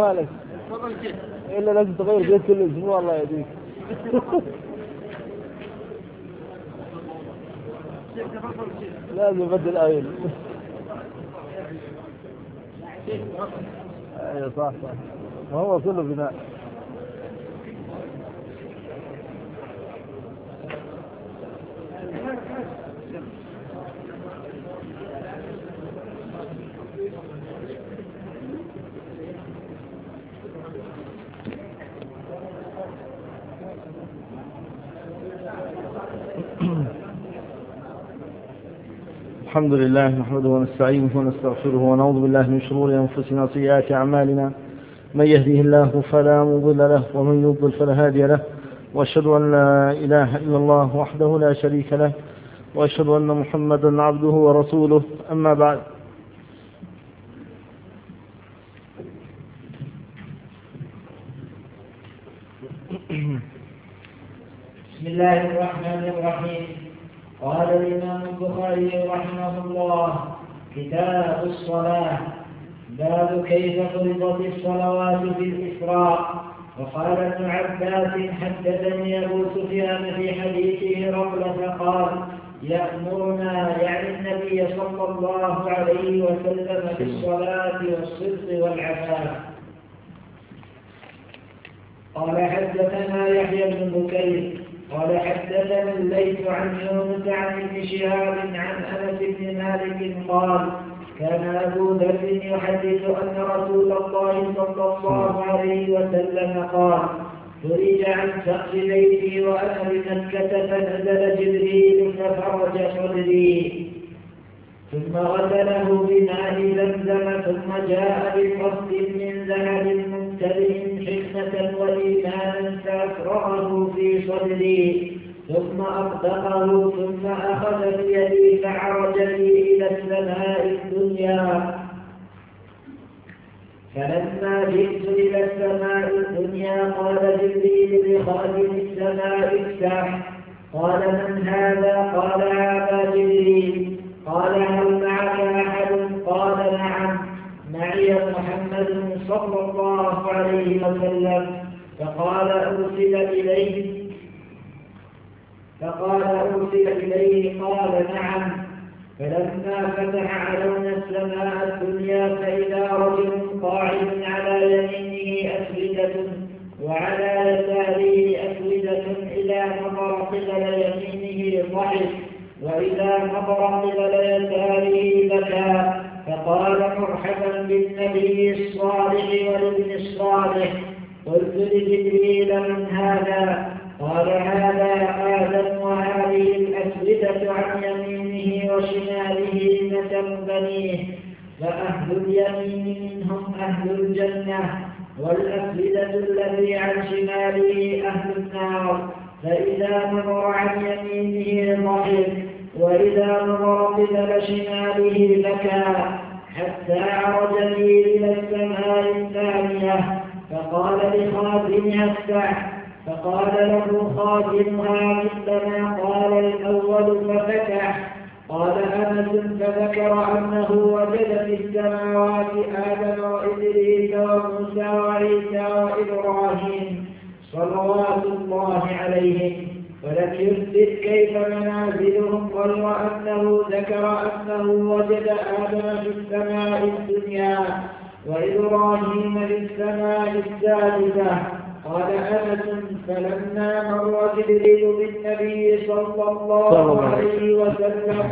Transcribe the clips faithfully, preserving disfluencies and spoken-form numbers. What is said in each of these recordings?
مالك إلا لازم تغير بيت كل أسبوع الله يهديك. لازم بدل آيل. أيوة صح صح وهو كله بناء. الحمد لله نحمده ونستعينه ونستغفره ونعوذ بالله من شرور أنفسنا وسيئات أعمالنا من يهده الله فلا مضل له ومن يضلل فلا هادي له وأشهد أن لا إله إلا الله وحده لا شريك له وأشهد أن محمدا عبده ورسوله أما بعد. بسم الله الرحمن الرحيم. قال الإمام البخاري رحمه الله: كتاب الصلاة. باب كيف فرضت الصلوات في الإسراء. وقال ابن عباس: حدثني أبو سفيان في حديثه هرقل فقال: يأمرنا يعني النبي صلى الله عليه وسلم بالصلاة والصدق والعفاف. قال حدثنا يحيى بن بكير قال حدثنا الليث عن يونس عن ابن شهاب عن أنس بن مالك قال: كان أبو ذر يحدث أن رسول الله صلى الله عليه وسلم قال: فرج عن سقف بيتي وأنا بمكة فنزل جبريل ففرج صدري ثم غسله بماء زمزم ثم جاء بقصد من ذهب ممتلئ حكمة وإيمانا فأفرغه في صدري ثم أطبقه ثم أخذ بيدي فعرج بي إلى السماء الدنيا. فلما جئت إلى السماء الدنيا قال جبريل لخازن السماء: افتح. قال: من هذا؟ قال: هذا جبريل. قال: هل معك أحد؟ قال: نعم، معي محمد صلى الله عليه وسلم. فقال: أرسل إليه فقال أرسل إليه قال: نعم. فلما فتح علونا السماء الدنيا فإذا رجل قاعد على يمينه أسودة وعلى يساره أسودة، إذا نظر قبل يمينه ضحك وإذا نظر قبل يساره بكى. فقال: مرحبا بالنبي الصالح والابن الصالح. قلت لجبريل: من هذا؟ قال: هذا آدم وهذه الأسودة عن يمينه وشماله مثل بنيه، فأهل اليمين منهم أهل الجنة والأسودة الذي عن شماله أهل النار. فإذا نظر عن يمينه ضحك وإذا نظر قبل شماله بكى، حتى عرج بي إلى السماء الثانية فقال لخازنها: افتح. فقال له خازنها مثل ما قال الأول ففتح. قال أنس: فذكر أنه وجد في السماوات آدم وإدريس وموسى وعيسى وإبراهيم صلوات الله عليهم، ولم يثبت كيف منازلهم، غير أنه ذكر أنه وجد آدم في السماء الدنيا وإبراهيم في السماء السادسة. قال أنس: فلما مر جبريل بالنبي صلى الله عليه وسلم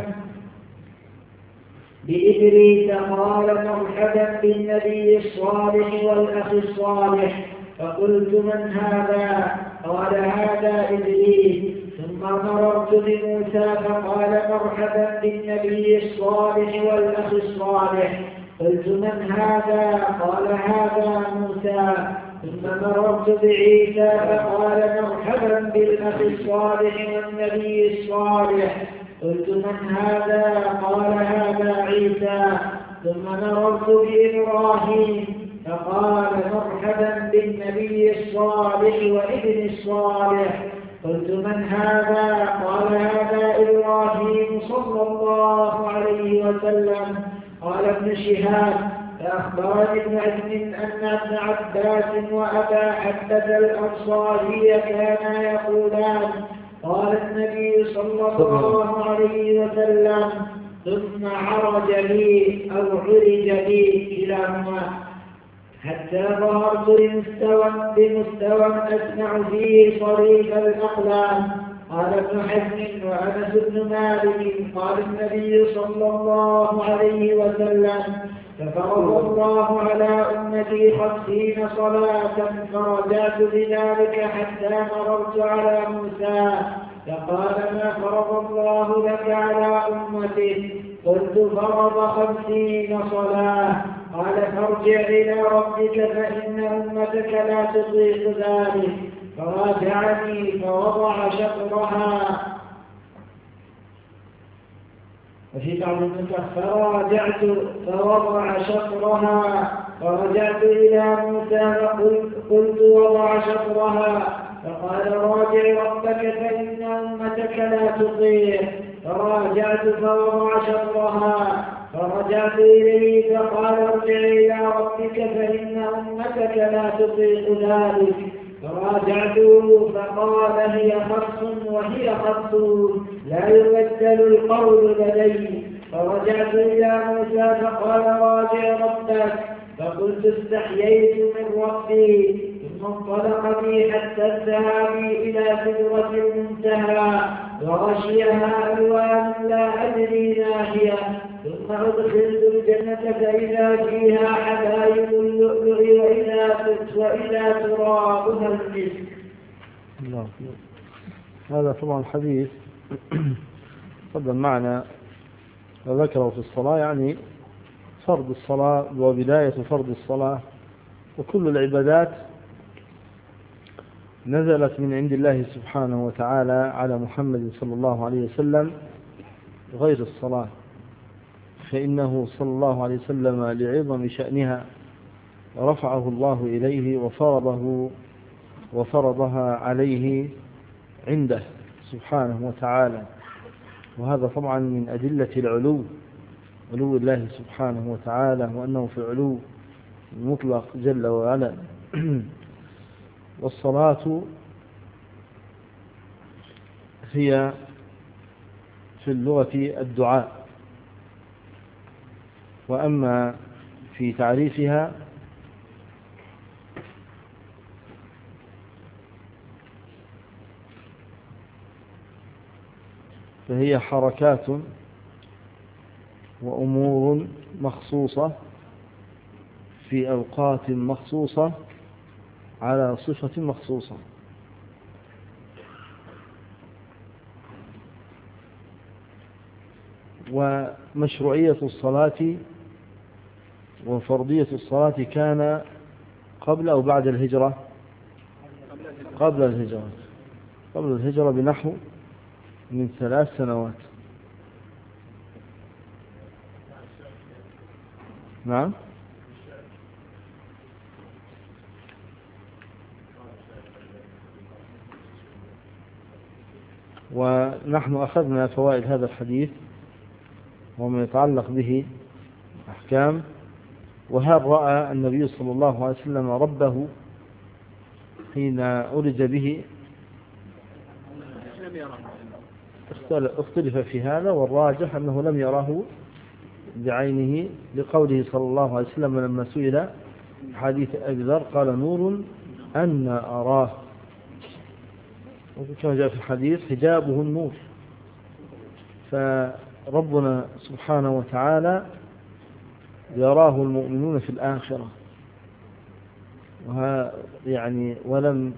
بإدريس قال: مرحبا بالنبي الصالح والأخ الصالح. فقلت: من هذا؟ قال: هذا إدريس. ثم مررت بموسى فقال: مرحبا بالنبي الصالح والأخ الصالح. قلت: من هذا؟ قال: هذا موسى. ثم مررت بعيسى فقال: مرحبا بالأخ الصالح والنبي الصالح. قلت: من هذا؟ قال: هذا عيسى. ثم مررت بإبراهيم فقال: مرحبا بالنبي الصالح وابن الصالح. قلت: من هذا؟ قال: هذا إبراهيم صلى الله عليه وسلم. قال ابن شهاب: فأخبرني ابن عزم أن ابن عباس وأبا حبة الأنصاري كانا يقولان قال النبي صلى الله عليه وسلم ثم عرج لي أو عرج لي كلاهما حتى ظهرت بمستوى بمستوى أسمع فيه صريف الأقلام. قال ابن حزم وأنس بن مالك قال النبي صلى الله عليه وسلم ففرض الله على أمتي خمسين صلاة فرجعت بذلك حتى مررت على موسى فقال ما فرض الله لك على أمتك؟ قلت فرض خمسين صلاة. قال فارجع إلى ربك فإن أمتك لا تطيق ذلك. فراجعني فوضع شطرها. وفي بعض النسخ فراجعت فوضع شطرها. فرجعت إلى موسى فقلت قلت وضع شطرها. فقال راجع ربك فإن أمتك لا تطيق. فراجعت فوضع شطرها. فرجعت إليه فقال ارجع إلى ربك فإن أمتك لا تطيق ذلك. فراجعته فقال هي خص وهي خص لا يبدل القول لدي. فرجعت إلى موسى فقال راجع ربك. فقلت استحييت من ربي. ثم انطلق بي حتى انتهى بي إلى سدرة المنتهى وغشيها ألوان لا أدري ما هي. ثم أدخلت الجنة فإذا فيها حبايب اللؤلؤ وإذا وإذا ترابها المسك. الله. هذا طبعا الحديث قدم معنا وذكره في الصلاة، يعني فرض الصلاة وبداية فرض الصلاة، وكل العبادات نزلت من عند الله سبحانه وتعالى على محمد صلى الله عليه وسلم غير الصلاة، فإنه صلى الله عليه وسلم لعظم شأنها رفعه الله إليه وفرضه وفرضها عليه عنده سبحانه وتعالى. وهذا طبعا من أدلة العلو، علو الله سبحانه وتعالى، وأنه في علو مطلق جل وعلا. والصلاة هي في اللغة الدعاء، وأما في تعريفها فهي حركات وأمور مخصوصة في أوقات مخصوصة على صفة مخصوصة. ومشروعية الصلاة وفرضية الصلاة كان قبل أو بعد الهجرة؟ قبل الهجرة قبل الهجرة بنحو من ثلاث سنوات. نعم. ونحن أخذنا فوائد هذا الحديث وما يتعلق به أحكام. وهل رأى النبي صلى الله عليه وسلم ربه حين أرج به؟ اختلف في هذا، والراجح أنه لم يراه بعينه، لقوله صلى الله عليه وسلم لما سئل حديث أبي ذر قال نور أن أراه، وكما جاء في الحديث حجابه النور. فربنا سبحانه وتعالى يراه المؤمنون في الآخرة، وها يعني ولم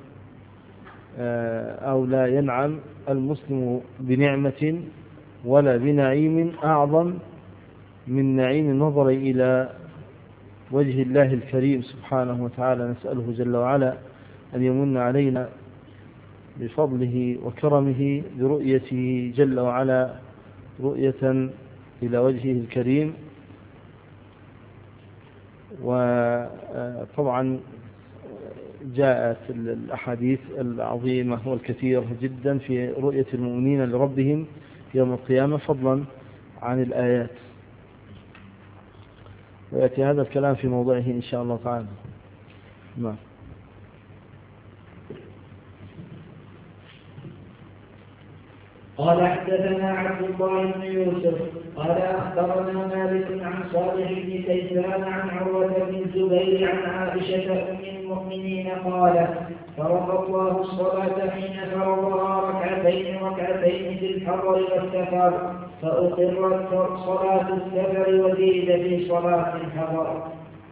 أو لا ينعم المسلم بنعمة ولا بنعيم أعظم من نعيم النظر إلى وجه الله الكريم سبحانه وتعالى. نسأله جل وعلا أن يمن علينا بفضله وكرمه برؤيته جل وعلا رؤية إلى وجهه الكريم. وطبعا جاءت الأحاديث العظيمة والكثيرة جدا في رؤية المؤمنين لربهم يوم القيامة فضلا عن الآيات. ويأتي هذا الكلام في موضعه إن شاء الله تعالى. نعم. قال حدثنا عبد الله بن يوسف قال أخبرنا مالك عن صالح بن كيسان عن عروة بن الزبير عن عائشة أم المؤمنين قالت فرض الله الصلاة حين فرضها ركعتين ركعتين في الحضر والسفر فأقرت صلاة السفر وزيد في صلاة الحضر.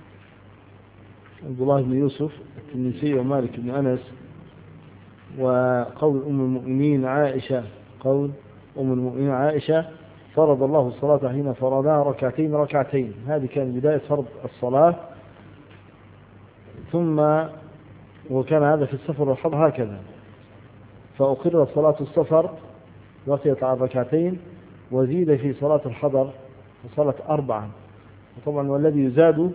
عبد الله بن يوسف التنيسي ومالك بن أنس وقول أم المؤمنين عائشة قول أم المؤمنين عائشة فرض الله الصلاة حين فرضها ركعتين ركعتين. هذه كان بداية فرض الصلاة، ثم وكان هذا في السفر والحضر هكذا، فأقرت صلاة السفر بقيت على ركعتين وزيد في صلاة الحضر وصلاة أربعة. وطبعا والذي يزاد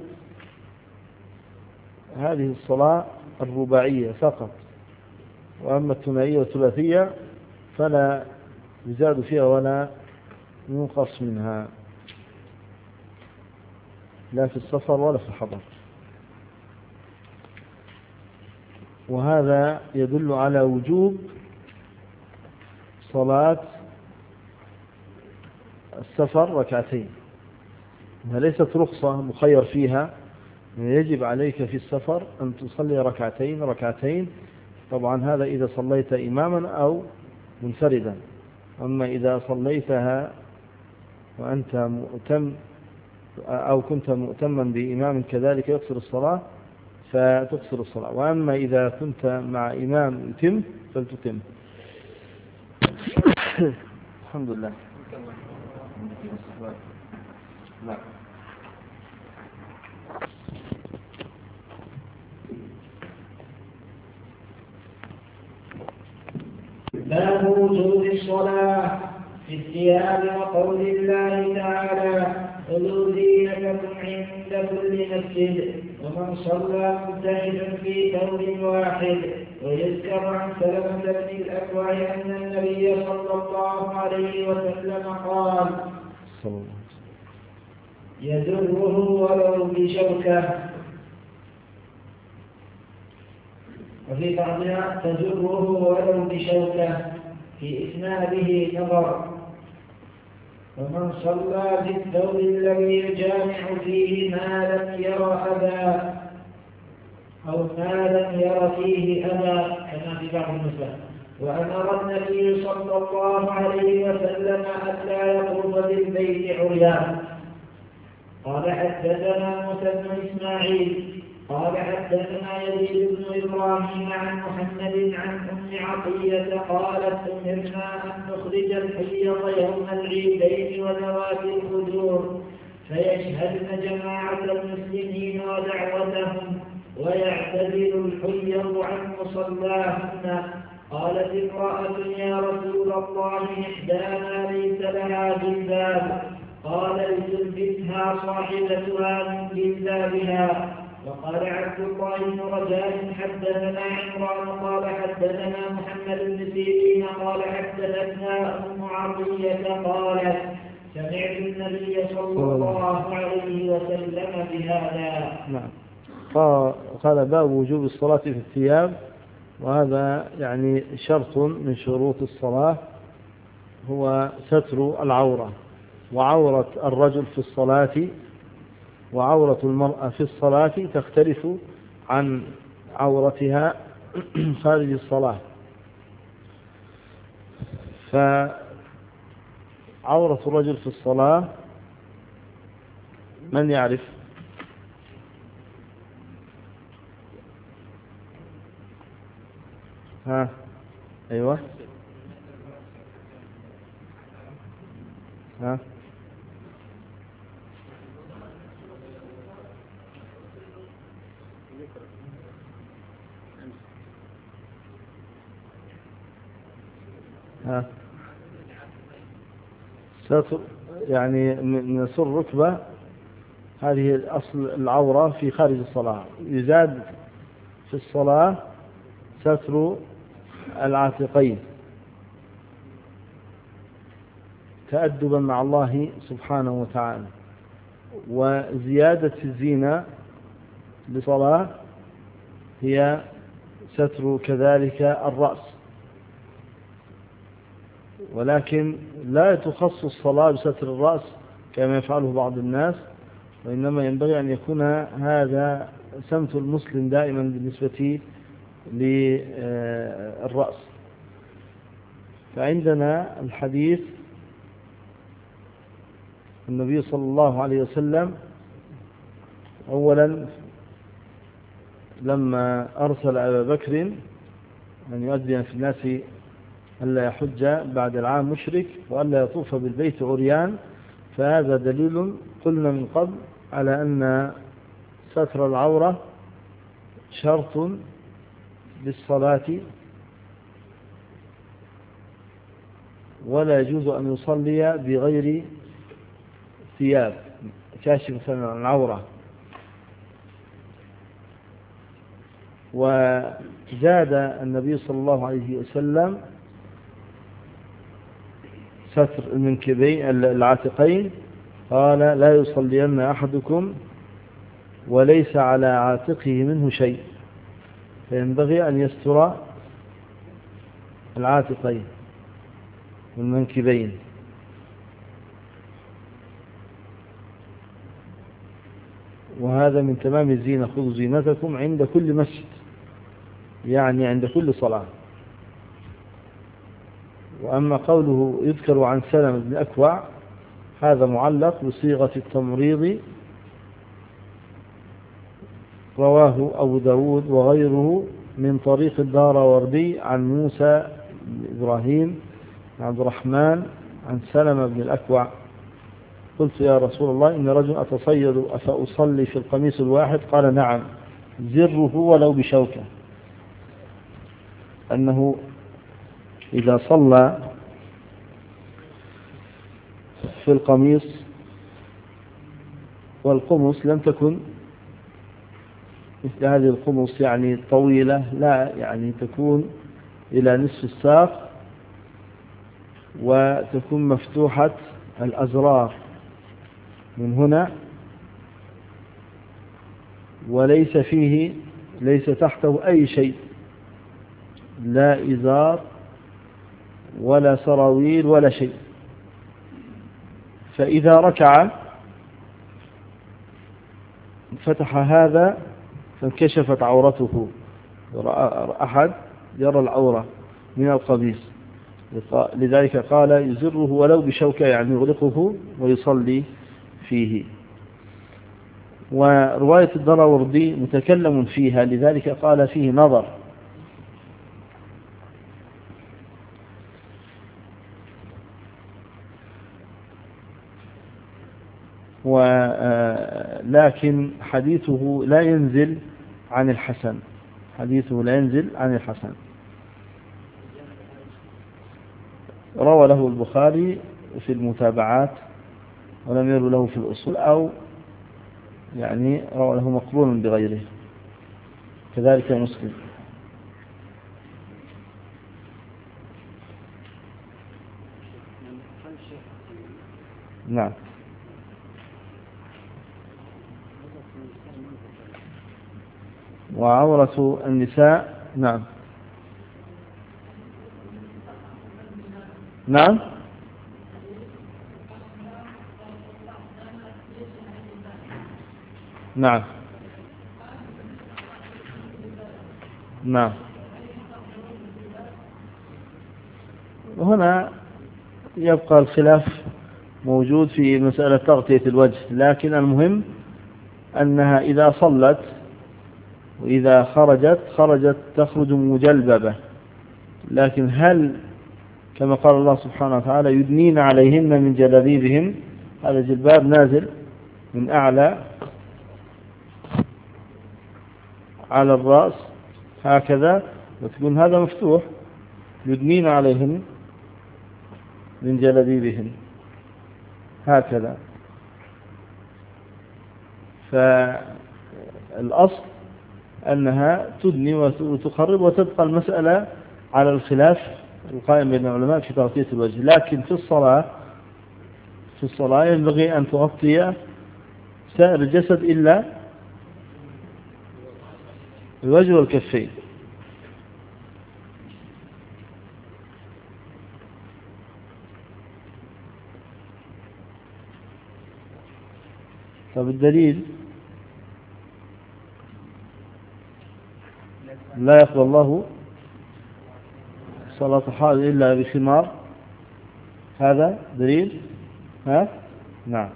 هذه الصلاة الرباعية فقط، وأما الثنائية والثلاثية فلا يزاد فيها ولا ينقص منها، لا في السفر ولا في الحضر. وهذا يدل على وجوب صلاة السفر ركعتين، ليست رخصة مخير فيها، يجب عليك في السفر أن تصلي ركعتين ركعتين. طبعا هذا إذا صليت إماما أو منفردا، أما إذا صليتها وأنت مؤتم أو كنت مؤتما بإمام كذلك يقصر الصلاة فتقصر الصلاة، وأما إذا كنت مع إمام يتم فلتتم. الحمد لله. نعم. باب وجوب الصلاة في الثياب وقول الله تعالى خذوا زينتكم عند كل مسجد ومن صلى مجتهدا في ثوب واحد. ويذكر عن سلمة بن الأكوع أن النبي صلى الله عليه وسلم قال يزره ولو بشوكة، وفي بعضها تزره ولو بشوكة، في إسناده نظر. ومن صلى بالثوب الذي يجامع فيه ما لم ير أذى أو ما لم ير فيه أذى كما في بعض النسخ. وأمر النبي صلى الله عليه وسلم ألا يطوف بالبيت عريان. قال حدثنا موسى بن إسماعيل قال حدثنا يزيد بن إبراهيم عن محمد عن أم عطية قالت أمرنا أن نخرج الحيض يوم العيدين وذوات الخدور فيشهدن جماعة المسلمين ودعوتهم ويعتذر الحيض عن مصلاهن. قالت امرأة يا رسول الله إحدانا ليس لها جلباب، قال لتلبسها صاحبتها من جلبابها. وقال عبد الله بن رجاء حدثنا عمران قال حدثنا محمد بن سيرين قال حدثتنا أم عطية قالت سمعت النبي صلى الله عليه وسلم بهذا. نعم. قال باب وجوب الصلاة في الثياب، وهذا يعني شرط من شروط الصلاة هو ستر العورة، وعورة الرجل في الصلاة وعورة المرأة في الصلاة تختلف عن عورتها خارج الصلاة. فعورة الرجل في الصلاة من يعرف؟ ها أيوة ها ها ستر يعني من سر ركبة، هذه أصل العورة في خارج الصلاة. يزاد في الصلاة ستر العاتقين تأدبا مع الله سبحانه وتعالى. وزيادة الزينة للصلاة هي ستر كذلك الرأس، ولكن لا تخص الصلاة بستر الرأس كما يفعله بعض الناس، وإنما ينبغي أن يكون هذا سمت المسلم دائما بالنسبة للرأس. فعندنا الحديث النبي صلى الله عليه وسلم أولا لما أرسل أبا بكر أن يؤذن في الناس ألا يحج بعد العام مشرك وألا يطوف بالبيت عريان، فهذا دليل قلنا من قبل على أن ستر العورة شرط للصلاة، ولا يجوز أن يصلي بغير ثياب كاشف مثلا عن العورة. وزاد النبي صلى الله عليه وسلم ستر المنكبين العاتقين، قال لا يصلين أحدكم وليس على عاتقه منه شيء، فينبغي أن يستر العاتقين والمنكبين. وهذا من تمام الزينة، خذوا زينتكم عند كل مسجد، يعني عند كل صلاة. وأما قوله يذكر عن سلمة بن أكوع هذا معلق بصيغة التمريض، رواه أبو داود وغيره من طريق الداروري عن موسى بن إبراهيم بن عبد الرحمن عن سلمة بن الأكوع قلت يا رسول الله إن رجل أتصيد أفأصلي في القميص الواحد؟ قال نعم زره ولو بشوكة، أنه إذا صلى في القميص والقمص لم تكن مثل هذه القمص يعني طويلة، لا يعني تكون إلى نصف الساق وتكون مفتوحة الأزرار من هنا، وليس فيه ليس تحته أي شيء، لا إزار ولا سراويل ولا شيء. فإذا ركع فتح هذا فانكشفت عورته، أحد يرى العورة من القميص، لذلك قال يزره ولو بشوكة يعني يغلقه ويصلي فيه. ورواية الدراوردي متكلم فيها، لذلك قال فيه نظر. ولكن حديثه لا ينزل عن الحسن، حديثه لا ينزل عن الحسن. روى له البخاري في المتابعات ولم يروي له في الأصول، أو يعني روى له مقرون بغيره، كذلك مسلم. نعم. وعورة النساء نعم نعم نعم نعم. وهنا يبقى الخلاف موجود في مسألة تغطية الوجه، لكن المهم أنها إذا صلت وإذا خرجت خرجت تخرج مجلببة، لكن هل كما قال الله سبحانه وتعالى يدنين عليهن من جلابيبهن، هذا جلباب نازل من أعلى على الرأس هكذا، وتكون هذا مفتوح، يدنين عليهن من جلابيبهن هكذا. فالأصل أنها تدني وتقرب، وتبقى المسألة على الخلاف القائم بين العلماء في تغطية الوجه. لكن في الصلاة في الصلاة ينبغي أن تغطي سائر الجسد إلا الوجه والكفين. طب الدليل لا يقبل الله صلاة حائض إلا بخمار، هذا دليل. ها نعم.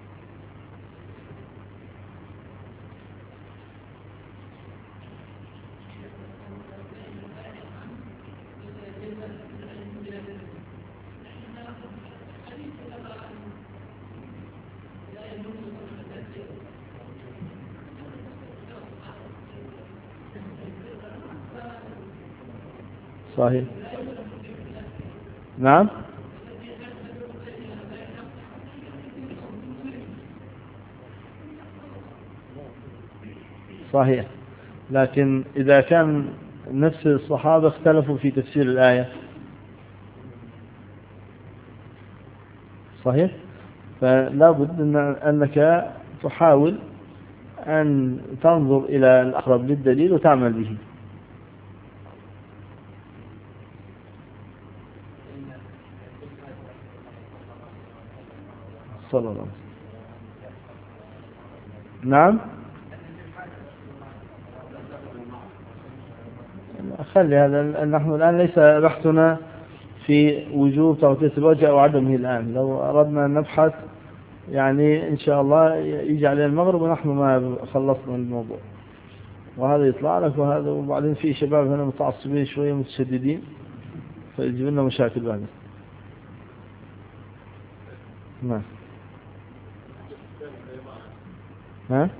صحيح. نعم. صحيح، لكن إذا كان نفس الصحابة اختلفوا في تفسير الآية، صحيح، فلا بد أن أنك تحاول أن تنظر إلى الأقرب للدليل وتعمل به. صلى الله عليه وسلم. نعم. خلي هذا، نحن الآن ليس بحثنا في وجوب تغطية الوجه أو عدمه الآن. لو أردنا أن نبحث يعني إن شاء الله يجي علينا المغرب ونحن ما خلصنا الموضوع، وهذا يطلع لك وهذا، وبعدين في شباب هنا متعصبين شوية متشددين فيجيب لنا مشاكل بعد. نعم. ها؟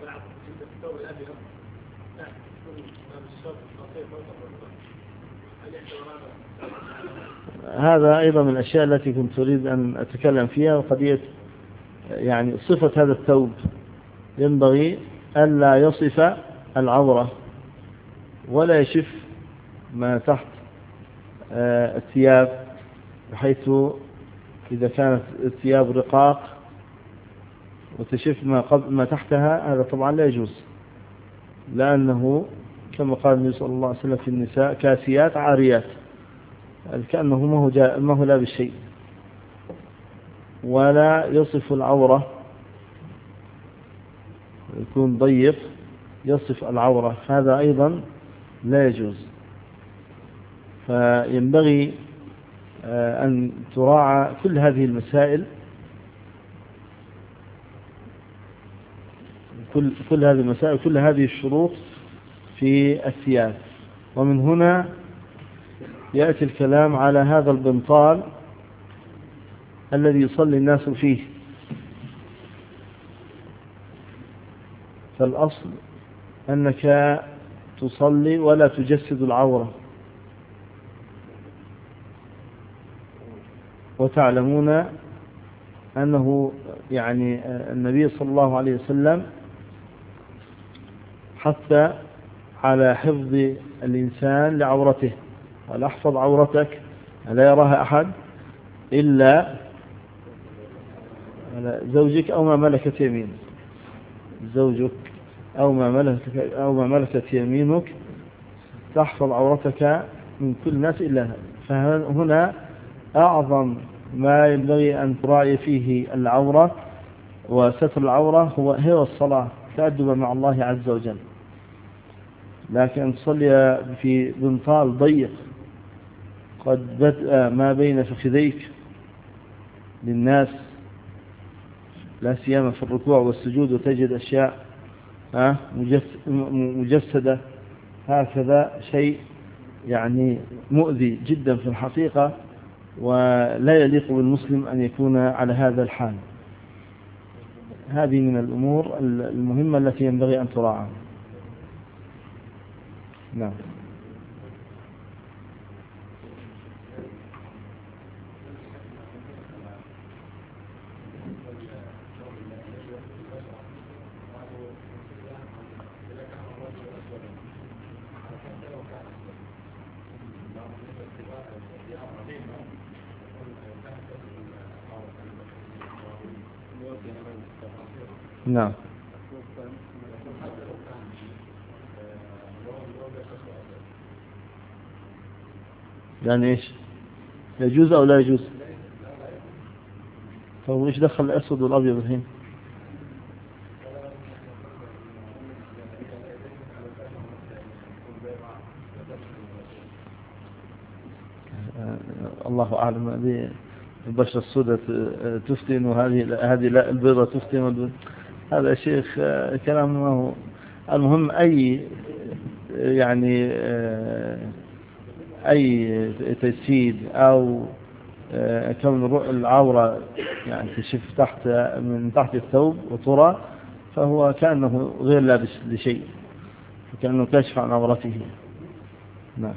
هذا أيضا من الأشياء التي كنت أريد أن أتكلم فيها، وقضية يعني صفة هذا الثوب ينبغي ألا يصف العورة ولا يشف ما تحت الثياب، بحيث إذا كانت الثياب رقاق وتشف ما قبل ما تحتها، هذا طبعا لا يجوز، لأنه كما قال النبي صلى الله عليه وسلم في النساء كاسيات عاريات، كأنه ما هو جاء ما هو لا بالشيء. ولا يصف العورة، يكون ضيق يصف العورة، هذا أيضا لا يجوز. فينبغي أن تراعى كل هذه المسائل، كل كل هذه المسائل كل هذه الشروط في الثياب. ومن هنا يأتي الكلام على هذا البنطال الذي يصلي الناس فيه. فالأصل أنك تصلي ولا تجسد العورة، وتعلمون أنه يعني النبي صلى الله عليه وسلم حتى على حفظ الإنسان لعورته، قال احفظ عورتك لا يراها أحد إلا زوجك أو ما ملكت يمينك، زوجك أو ما ملكت أو ما ملكت يمينك تحفظ عورتك من كل الناس إلا هذا. فهنا أعظم ما ينبغي أن تراعي فيه العورة وستر العورة هو هي الصلاة تأدبا مع الله عز وجل. لكن أن تصلي في بنطال ضيق قد بدأ ما بين فخذيك للناس، لا سيما في الركوع والسجود، وتجد أشياء مجسدة هكذا، شيء يعني مؤذي جدا في الحقيقة، ولا يليق بالمسلم أن يكون على هذا الحال. هذه من الأمور المهمة التي ينبغي أن تراعى. نعم. نعم. يعني إيش يجوز أو لا يجوز؟ طب إيش دخل الأسود والأبيض الحين؟ الله أعلم. هذه البشرة السوداء تفتن وهذه هذه لا البيضة تفتن. هذا شيخ كلام ما هو. المهم أي يعني أي تجسيد أو كون العورة يعني تشف تحت من تحت الثوب وترى، فهو كأنه غير لابس لشيء، كأنه كشف عن عورته. نعم.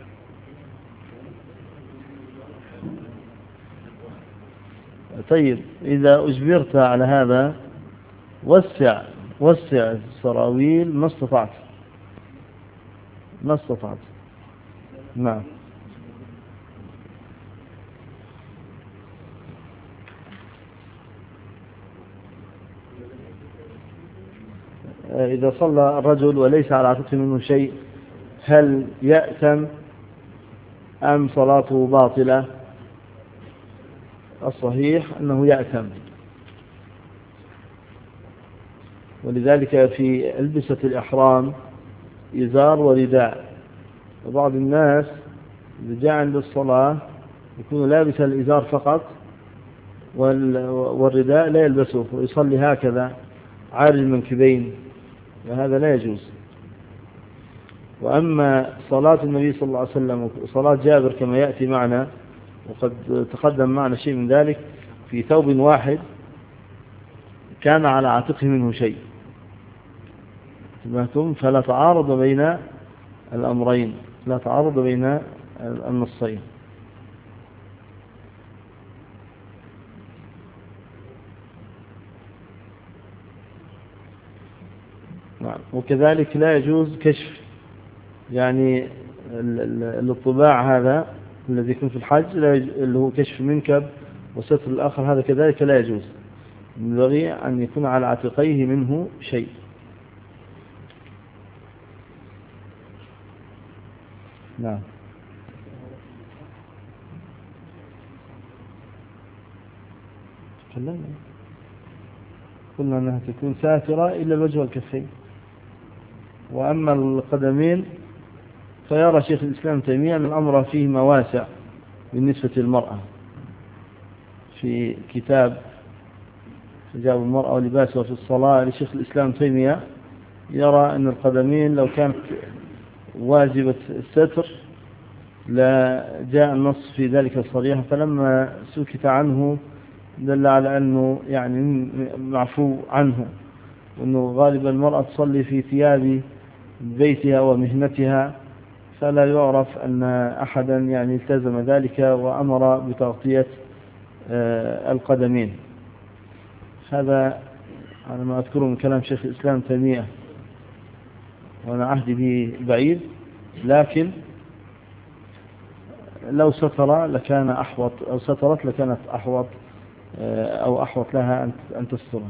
طيب إذا أجبرت على هذا وسع وسع السراويل ما استطعت ما استطعت. نعم. إذا صلى الرجل وليس على عاتقه منه شيء هل يأثم أم صلاته باطلة؟ الصحيح أنه يأثم، ولذلك في ألبسة الإحرام إزار ورداء. وبعض الناس إذا جاء عند الصلاة يكون لابس الإزار فقط والرداء لا يلبسه ويصلي هكذا عاري المنكبين، وهذا لا يجوز. وأما صلاة النبي صلى الله عليه وسلم وصلاة جابر كما يأتي معنا، وقد تقدم معنا شيء من ذلك، في ثوب واحد كان على عاتقه منه شيء، فلا تعارض بين الأمرين، لا تعارض بين النصين. نعم. وكذلك لا يجوز كشف يعني الطباع هذا الذي يكون في الحج، اللي هو كشف المنكب وستر الآخر، هذا كذلك لا يجوز. ينبغي أن يكون على عاتقيه منه شيء. نعم. تكلمنا قلنا أنها تكون ساترة إلا الوجه والكفين. وأما القدمين فيرى شيخ الإسلام تيمية أن الأمر فيه مواسع بالنسبة للمرأة. في كتاب حجاب المرأة ولباسها في الصلاة لشيخ الإسلام تيمية يرى أن القدمين لو كانت واجبة الستر لا جاء النص في ذلك صريحا، فلما سكت عنه دل على أنه يعني معفو عنه، وأنه غالبا المرأة تصلي في ثياب بيتها ومهنتها، فلا يعرف أن أحدا يعني التزم ذلك وأمر بتغطية القدمين. هذا على ما أذكره من كلام شيخ الإسلام تيمية، وأنا عهدي به بعيد، لكن لو ستر لكان أحوط، أو سترت لكانت أحوط أو أحوط لها أن تستر.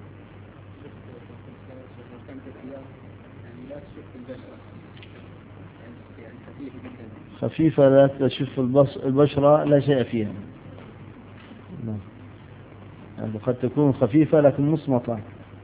خفيفة لا تشف البشرة لا شيء فيها. يعني قد تكون خفيفة لكن مصمتة.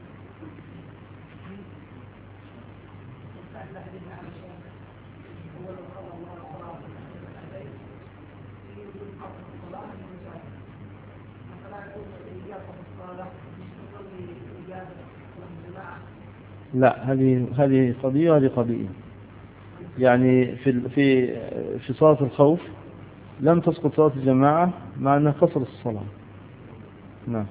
لا، هذه هذه قضية وهذه قضية. يعني في في في صلاة الخوف لم تسقط صلاة الجماعة مع أنها قصر الصلاة. نعم.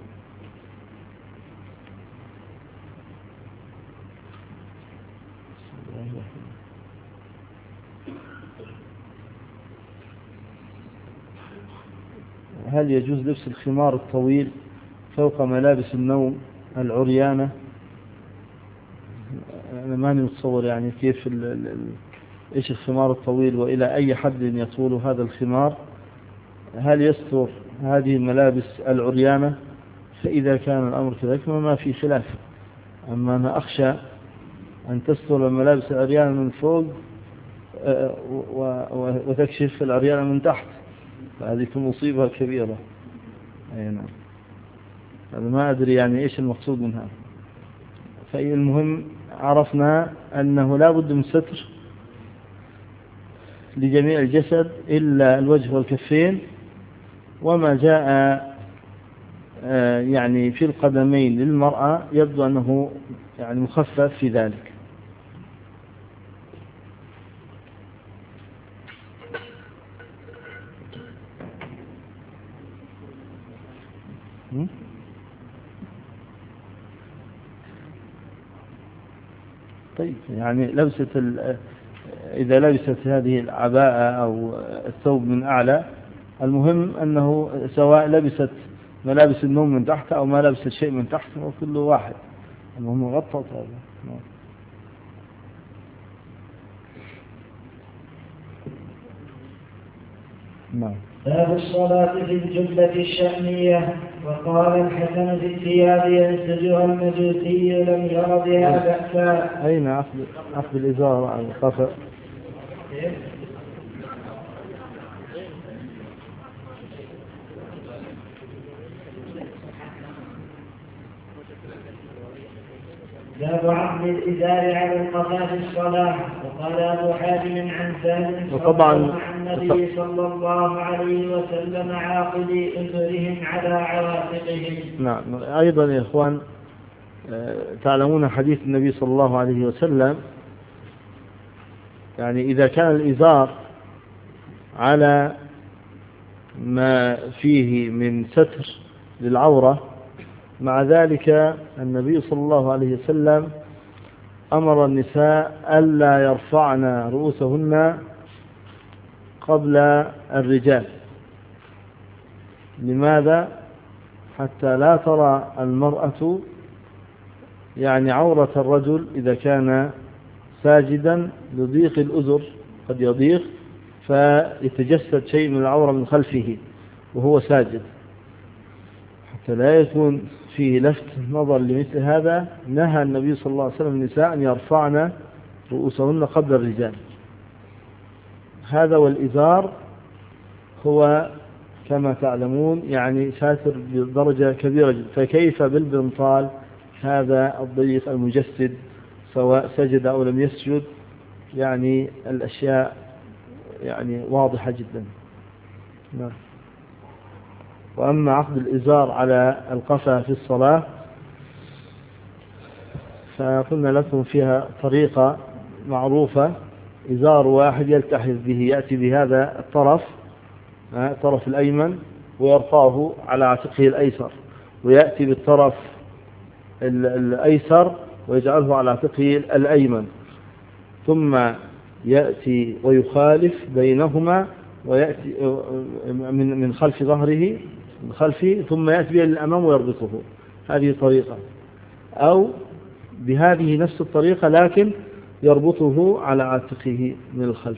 هل يجوز لبس الخمار الطويل فوق ملابس النوم العريانة؟ أنا ماني متصور يعني كيف ال ال إيش الخمار الطويل وإلى أي حد يطول هذا الخمار. هل يستر هذه الملابس العريانة؟ فإذا كان الأمر كذلك ما في خلاف. أما أنا أخشى أن تستر الملابس العريانة من فوق وتكشف العريان من تحت، فهذه مصيبة كبيرة. أي نعم. هذا ما أدري يعني إيش المقصود من هذا. فالمهم عرفنا أنه لا بد من ستر لجميع الجسد إلا الوجه والكفين، وما جاء يعني في القدمين للمرأة يبدو أنه يعني مخفف في ذلك. طيب يعني لبست إذا لبست هذه العباءة أو الثوب من أعلى، المهم أنه سواء لبست ملابس النوم من تحت أو ما لبست شيء من تحت وكل واحد، المهم غطت هذا. نعم. باب الصلاة في الجبة الشأمية. وقال الحسن في الثياب ينسجها المجوسي لم ير بها بأسا. أين أخذ أخذ الإزار عن القفا؟ باب عقد الإزار على القفا في الصلاة. وقال أبو حاتم عن سالم وطبعا عن النبي صلى الله عليه وسلم عاقدي أزرهم على عواتقهم. نعم. أيضا يا إخوان تعلمون حديث النبي صلى الله عليه وسلم، يعني إذا كان الإزار على ما فيه من ستر للعورة، مع ذلك النبي صلى الله عليه وسلم أمر النساء ألا يرفعن رؤوسهن قبل الرجال. لماذا؟ حتى لا ترى المرأة يعني عورة الرجل إذا كان ساجدا لضيق الأذر، قد يضيق فيتجسد شيء من العورة من خلفه وهو ساجد، حتى لا يكون فيه لفت نظر لمثل هذا. نهى النبي صلى الله عليه وسلم النساء أن يرفعن رؤوسهن قبل الرجال. هذا والإزار هو كما تعلمون يعني ساتر بدرجة كبيرة جدا، فكيف بالبنطال هذا الضيق المجسد سواء سجد أو لم يسجد؟ يعني الأشياء يعني واضحة جدا. نعم. وأما عقد الإزار على القفا في الصلاة فقلنا لكم فيها طريقة معروفة. إزار واحد يلتحف به، يأتي بهذا الطرف الطرف الأيمن ويرفعه على عاتقه الأيسر، ويأتي بالطرف الأيسر ويجعله على عاتقه الأيمن، ثم يأتي ويخالف بينهما ويأتي من من خلف ظهره من خلفه، ثم يأتي به للأمام ويربطه. هذه طريقة. أو بهذه نفس الطريقة لكن يربطه على عاتقه من الخلف.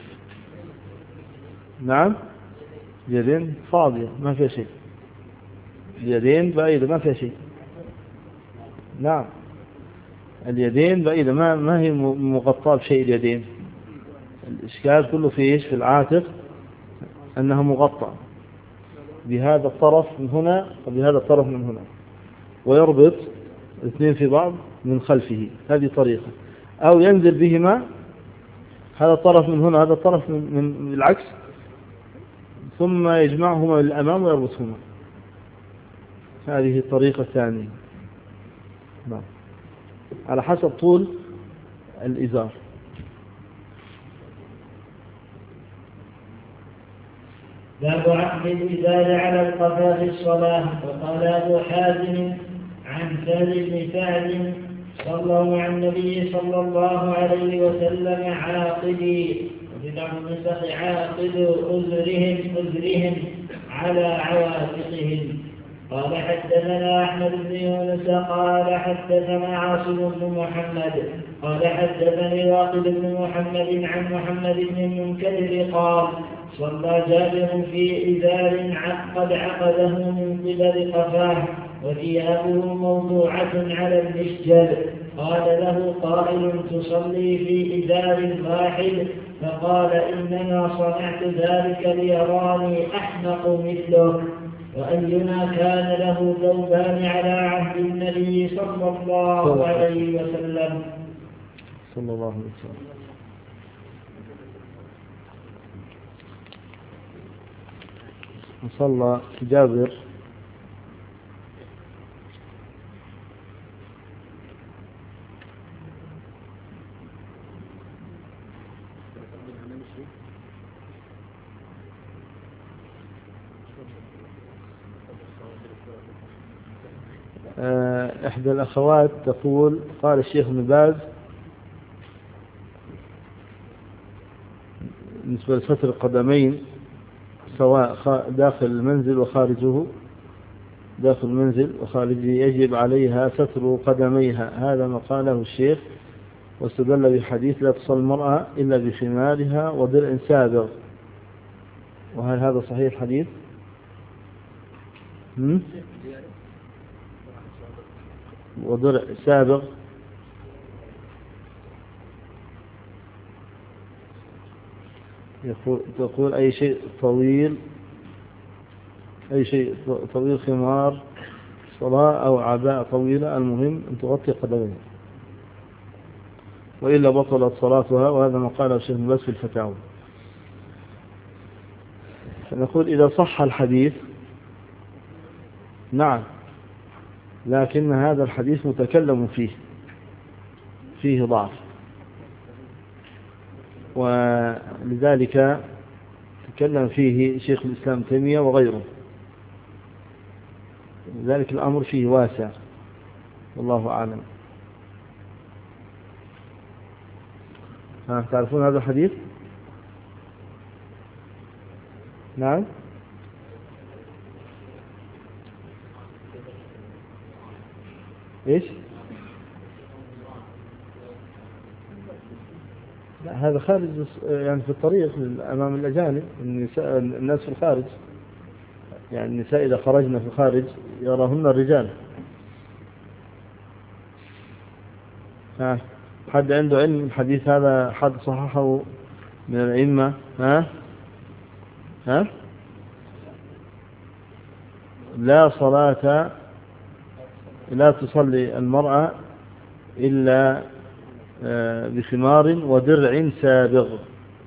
نعم. اليدين فاضية ما فيها شيء، اليدين بعيدة ما فيها شيء. نعم. اليدين بعيدة ما ما هي مغطاة بشيء. اليدين الإشكال كله في إيش؟ في العاتق، أنها مغطى بهذا الطرف من هنا وبهذا الطرف من هنا، ويربط الاثنين في بعض من خلفه. هذه طريقة. أو ينزل بهما هذا الطرف من هنا هذا الطرف من, من العكس، ثم يجمعهما للأمام ويربطهما. هذه الطريقة الثانية. نعم. على حسب طول الإزار. باب عقد الإزار على القفا في الصلاة. وقال أبو حازم عن سهل بن سعد صلوا عن النبي صلى الله عليه وسلم عاقدي، وفي بعض النسخ عاقد أزرهم أزرهم على عواتقهم. قال حدثنا أحمد بن يونس قال حدثنا عاصم بن محمد قال حدثني واقد بن محمد عن محمد بن المنكدر قال صلى جابر في إزار قد عقده من قبل قفاه وثيابه موضوعة على المسجد. قال له قائل تصلي في إزار واحد؟ فقال إنما صنعت ذلك ليراني أحمق مثلك، وأينا كان له ثوبان على عهد النبي صلى الله عليه وسلم صلى الله عليه وسلم. وصلى جابر إحدى الأخوات تقول قال الشيخ ابن باز بالنسبة لستر القدمين سواء داخل المنزل وخارجه، داخل المنزل وخارجه يجب عليها ستر قدميها. هذا ما قاله الشيخ، واستدل بحديث لا تصل المرأة إلا بخمارها ودرع سابغ. وهل هذا صحيح الحديث؟ هم؟ ودرع سابغ تقول أي شيء طويل، أي شيء طويل، خمار صلاة أو عباءة طويلة، المهم أن تغطي قدميها وإلا بطلت صلاتها. وهذا ما قاله الشيخ بس في الفتاوى. فنقول إذا صح الحديث نعم، لكن هذا الحديث متكلم فيه فيه ضعف، ولذلك تكلم فيه شيخ الإسلام تيمية وغيره، لذلك الأمر فيه واسع والله أعلم. ها تعرفون هذا الحديث؟ نعم. إيش؟ لا هذا خارج يعني في الطريق أمام الأجانب، النساء الناس في الخارج، يعني النساء إذا خرجنا في الخارج يراهن الرجال. ها حد عنده علم الحديث هذا؟ حد صححه من الأئمة؟ ها ها لا صلاة، لا تصلي المرأة إلا بخمار ودرع سابغ.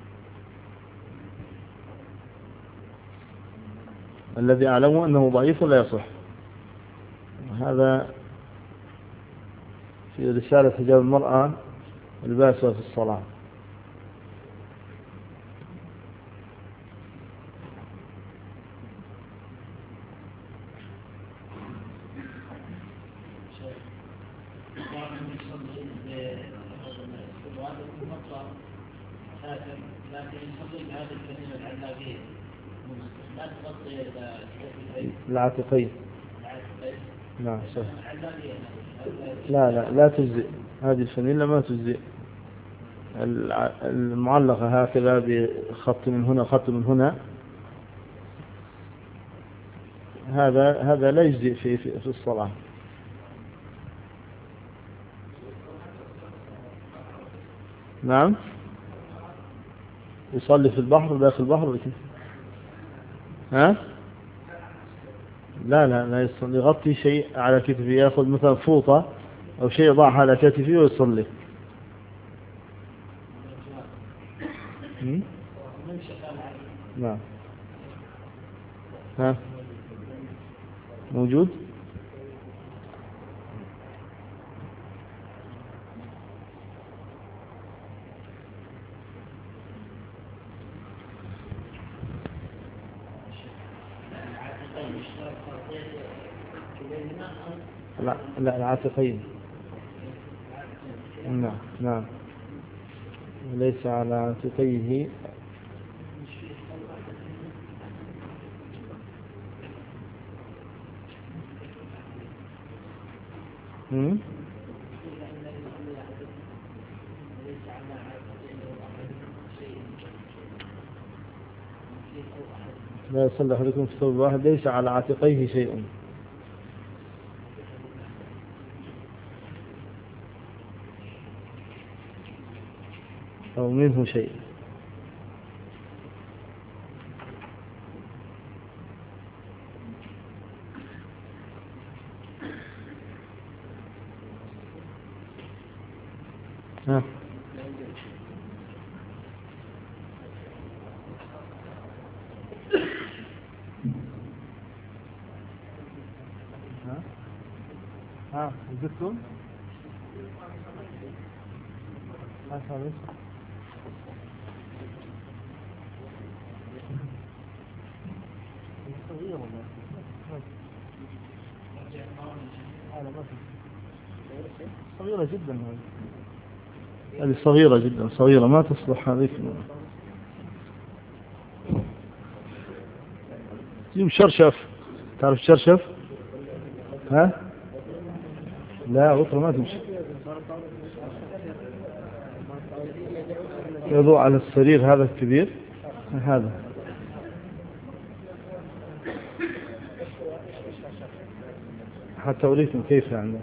الذي أعلمه أنه ضعيف لا يصح. هذا في رسالة حجاب المرأة الباسة في الصلاة. العاتقين نعم صحيح. لا لا لا تجزئ هذه الفانيلا، ما تجزئ. المعلقة هكذا بخط من هنا خط من هنا، هذا هذا لا يجزئ في في الصلاة. نعم يصلي في البحر داخل البحر كيف؟ ها لا لا لا يصلي، يغطي شيء على كتفه، يأخذ مثلا فوطة أو شيء يضعها على كتفه ويصلي. نعم ها موجود. لا لا العاتقين نعم نعم، ليس على عاتقيه. هم؟ لا يصلي أحدكم في ثوب واحد ليس على عاتقيه شيء أو منه شيء. ها. ها ها وجدتم هذا صغيرة صغيرة جدا هذه صغيرة جدا صغيرة ما تصلح هذه. تجيب شرشف، تعرف شرشف؟ ها؟ لا غطرة ما تمشي. يضع على السرير هذا الكبير هذا حتى أريكم كيف عنده.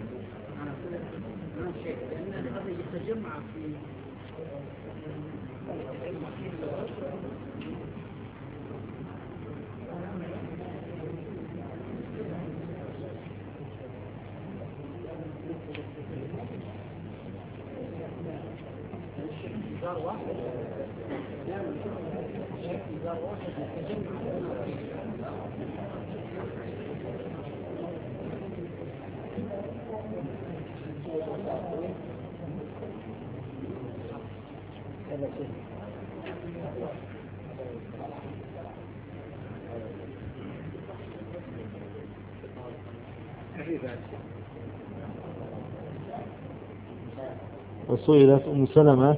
وسئلت أم سلمة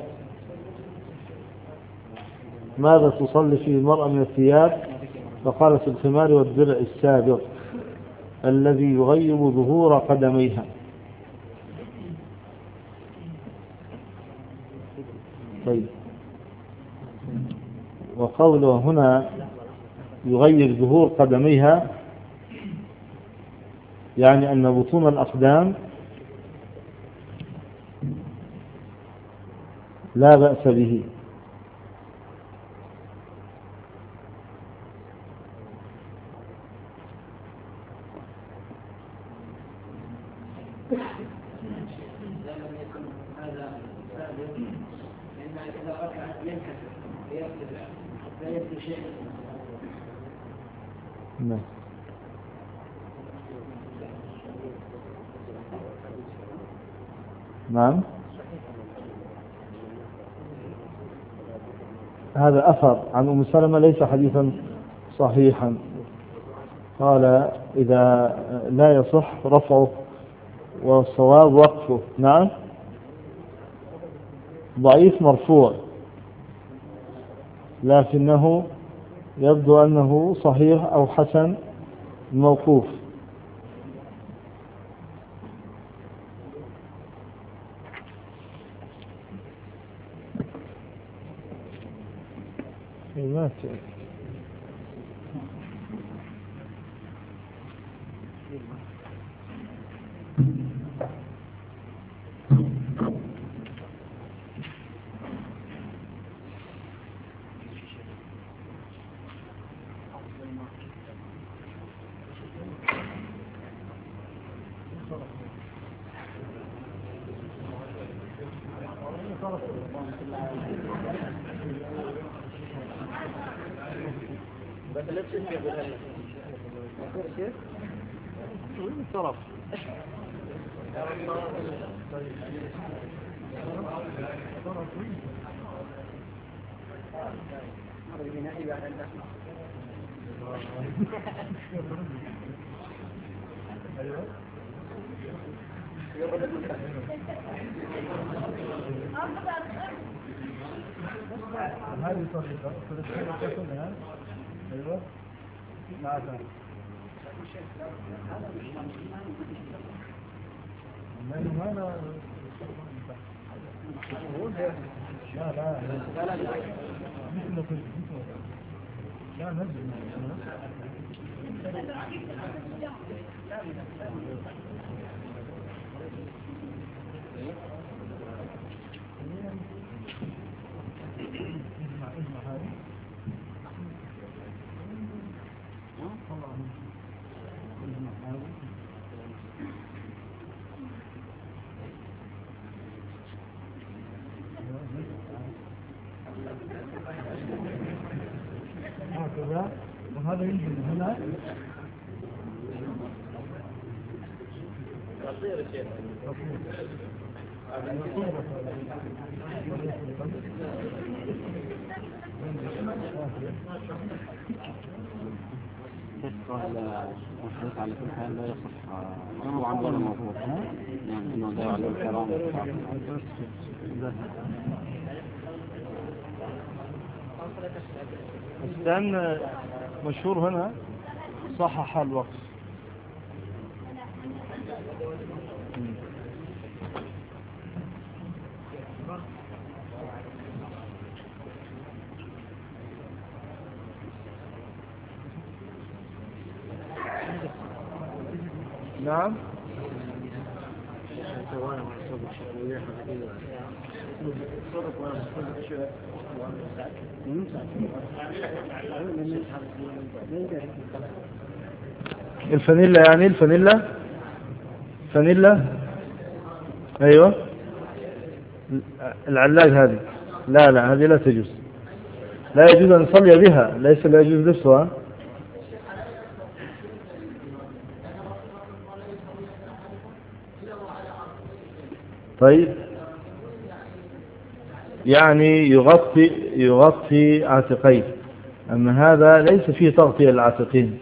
ماذا تصلي فيه المرأة من الثياب؟ فقالت الخمار والدرع السابق الذي يغيب ظهور قدميها. طيب، وقوله هنا يغيب ظهور قدميها يعني أن بطون الأقدام لا بأس به. نعم. نعم هذا أثر عن أم سلمة ليس حديثا صحيحا. قال إذا لا يصح رفعه والصواب وقفه. نعم ضعيف مرفوع لكنه يبدو أنه صحيح أو حسن موقوف. ما طرف هذه طريقة طريقة أيوة نعم ما لا لا لا لا لا نزل هكذا وهذا ينزل هنا. الحديث على كل حال لا يصح أمره عن غير الموضوع، يعني إنه لا يعلم الكلام. لأن مشهور هنا صحح الوقف. نعم. الفانيلا يعني الفانيلا فانيلا ايوه العلاج هذه لا لا هذه لا تجوز، لا يجوز ان نصلي بها، ليس لا يجوز لبسها. طيب يعني يغطي يغطي عاتقيه، أما هذا ليس فيه تغطية للعاتقين.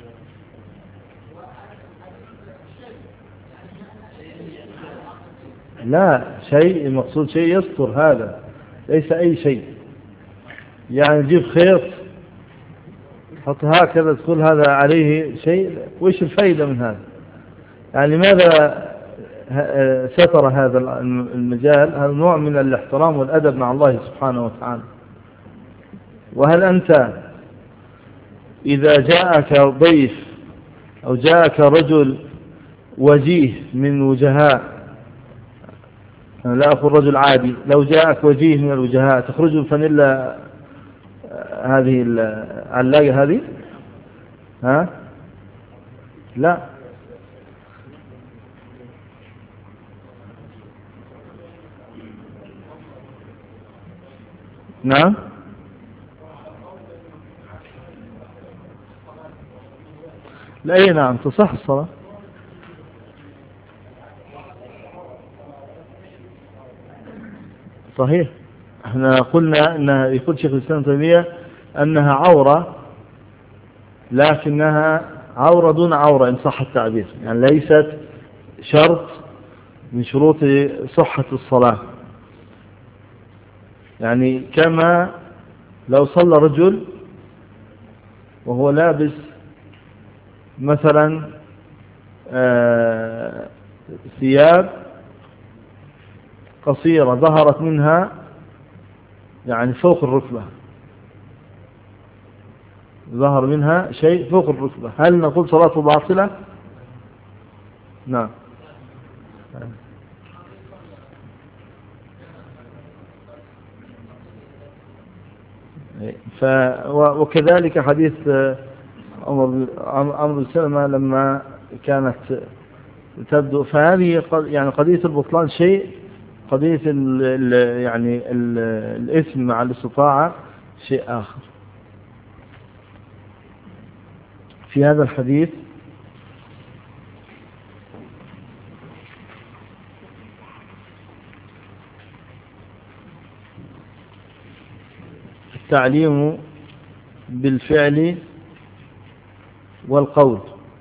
لا شيء المقصود شيء يستر، هذا ليس أي شيء. يعني تجيب خيط حط هكذا تقول هذا عليه شيء، وإيش الفائدة من هذا؟ يعني لماذا ستر هذا المجال؟ هذا نوع من الاحترام والأدب مع الله سبحانه وتعالى. وهل أنت إذا جاءك ضيف أو جاءك رجل وجيه من وجهاء، لا أقول رجل عادي، لو جاءك وجيه من الوجهاء تخرج الفانيلا هذه العلاقة هذه؟ ها؟ لا. نعم. لا اي نعم تصح الصلاة. صحيح. احنا قلنا ان يقول شيخ الإسلام ابن تيمية انها عورة، لكنها عورة دون عورة ان صح التعبير، يعني ليست شرط من شروط صحة الصلاة. يعني كما لو صلى رجل وهو لابس مثلا ثياب قصيرة ظهرت منها يعني فوق الركبة، ظهر منها شيء فوق الركبة، هل نقول صلاته باطلة؟ نعم. ف وكذلك حديث عمرو بن سلمة لما كانت تبدو، فهذه يعني قضية البطلان شيء، قضية ال ال يعني ال الإثم مع الاستطاعة شيء آخر. في هذا الحديث التعليم بالفعل والقول،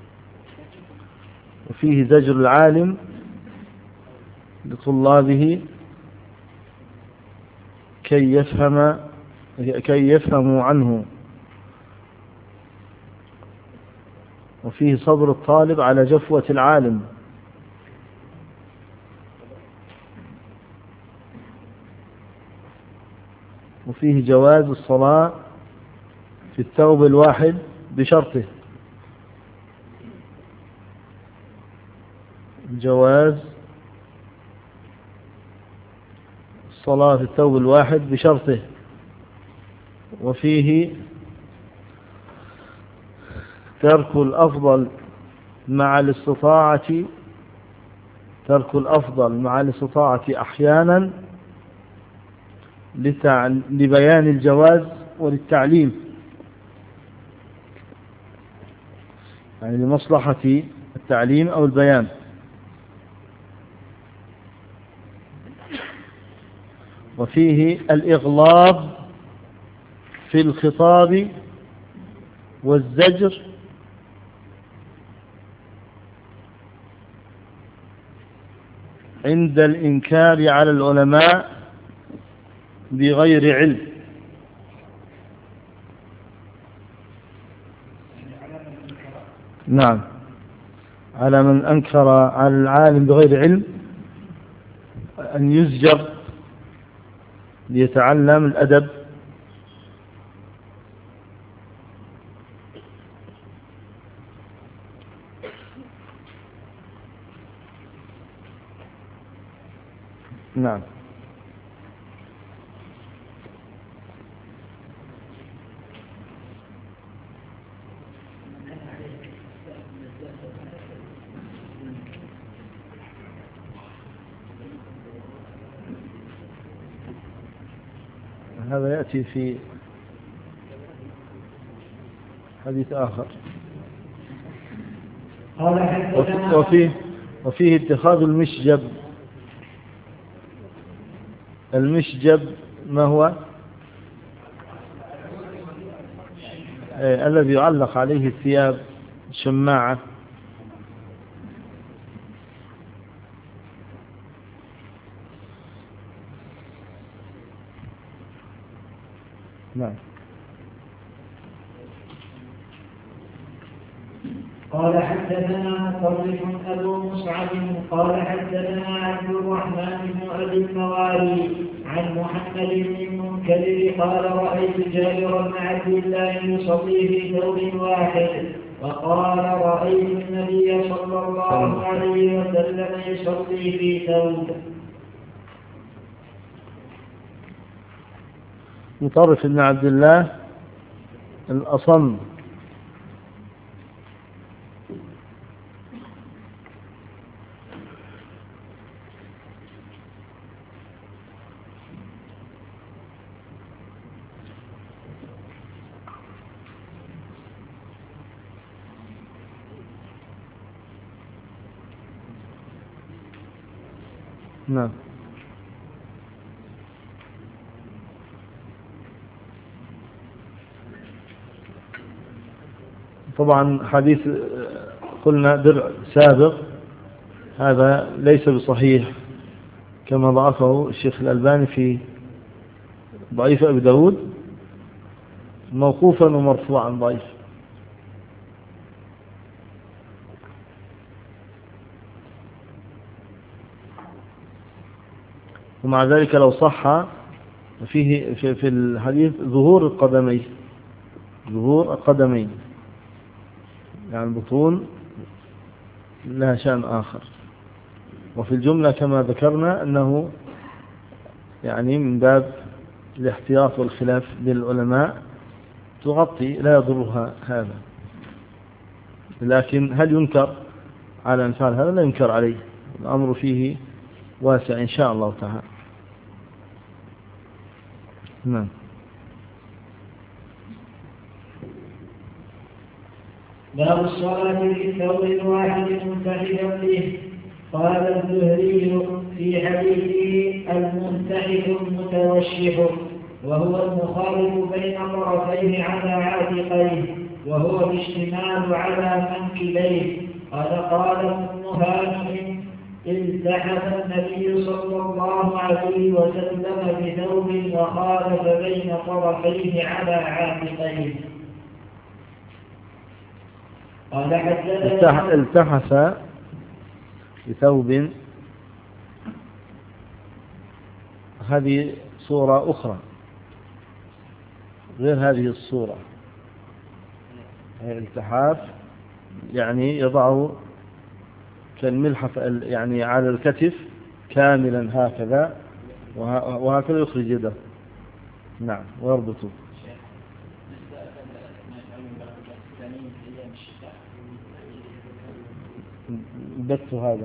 وفيه زجر العالم لطلابه كي يفهم كي يفهموا عنه، وفيه صبر الطالب على جفوة العالم، وفيه جواز الصلاة في الثوب الواحد بشرطه، جواز الصلاة في الثوب الواحد بشرطه، وفيه ترك الأفضل مع الاستطاعة ترك الأفضل مع الاستطاعة أحيانا لبيان الجواز وللتعليم. يعني لمصلحة التعليم أو البيان. وفيه الإغلاظ في الخطاب والزجر عند الإنكار على العلماء بغير علم. نعم، على من أنكر على العالم بغير علم أن يزجر ليتعلم الأدب. نعم. هذا يأتي في حديث آخر. وفيه, وفيه اتخاذ المشجب. المشجب ما هو؟ إيه، الذي يعلق عليه الثياب، شماعة. نعم. قال حدثنا مطرف أبو مصعب قال حدثنا عبد الرحمن بن أبي الموالي عن محمد بن المنكدر قال رأيت جابر بن عبد الله يصلي في ثوب واحد وقال رأيت النبي صلى الله عليه وسلم يصلي في ثوب. مطرف بن عبد الله الأصم نعم. طبعا حديث قلنا درع سابق هذا ليس بصحيح كما ضعفه الشيخ الألباني في ضعيف أبي داود، موقوفا ومرفوعا ضعيف. ومع ذلك لو صح فيه في الحديث ظهور القدمين، ظهور القدمين يعني البطون لها شأن آخر. وفي الجملة كما ذكرنا أنه يعني من باب الاحتياط والخلاف للعلماء تغطي لا يضرها هذا. لكن هل ينكر على أن فعل هذا؟ لا ينكر عليه، الأمر فيه واسع إن شاء الله تعالى. نعم. باب الصلاة في الثوب الواحد منتحبا به. قال الزهري في حديثه المنتحب المتوشح، وهو المخالف بين طرفيه على عاتقيه، وهو الاشتمال على منكبيه. قال قال ابن هانئ التحف النبي صلى الله عليه وسلم بثوب وخالف بين طرفيه على عاتقيه. قال حدثنا التحف بثوب، هذه صورة أخرى غير هذه الصورة. الالتحاف يعني يضعه كالملحف يعني على الكتف كاملا هكذا، وهكذا يخرج يده. نعم، ويربطه. بث هذا.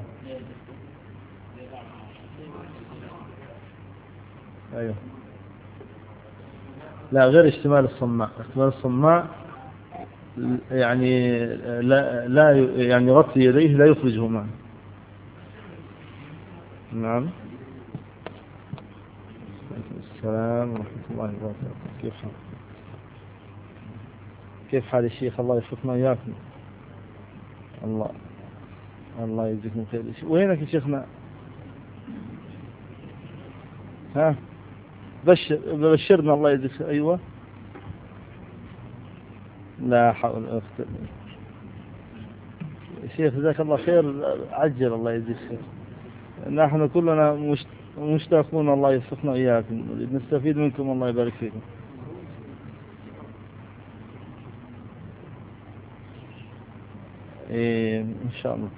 أيوه، لا غير اشتمال الصماء. اشتمال الصماء يعني لا, لا يعني يغطي يديه لا يخرجهما. نعم. السلام ورحمة الله وبركاته. كيف حال كيف حال الشيخ؟ الله يوفقنا وياكم. الله الله يجزيكم خير. وينك يا شيخنا؟ ها بشر بشرنا الله يجزيك. أيوة. لا حول ولا قوة. شيخ جزاك الله خير، عجل الله يجزيك خير. نحن كلنا مشتاقون، الله يوفقنا وإياكم، نستفيد منكم، الله يبارك فيكم. إيه إن شاء الله.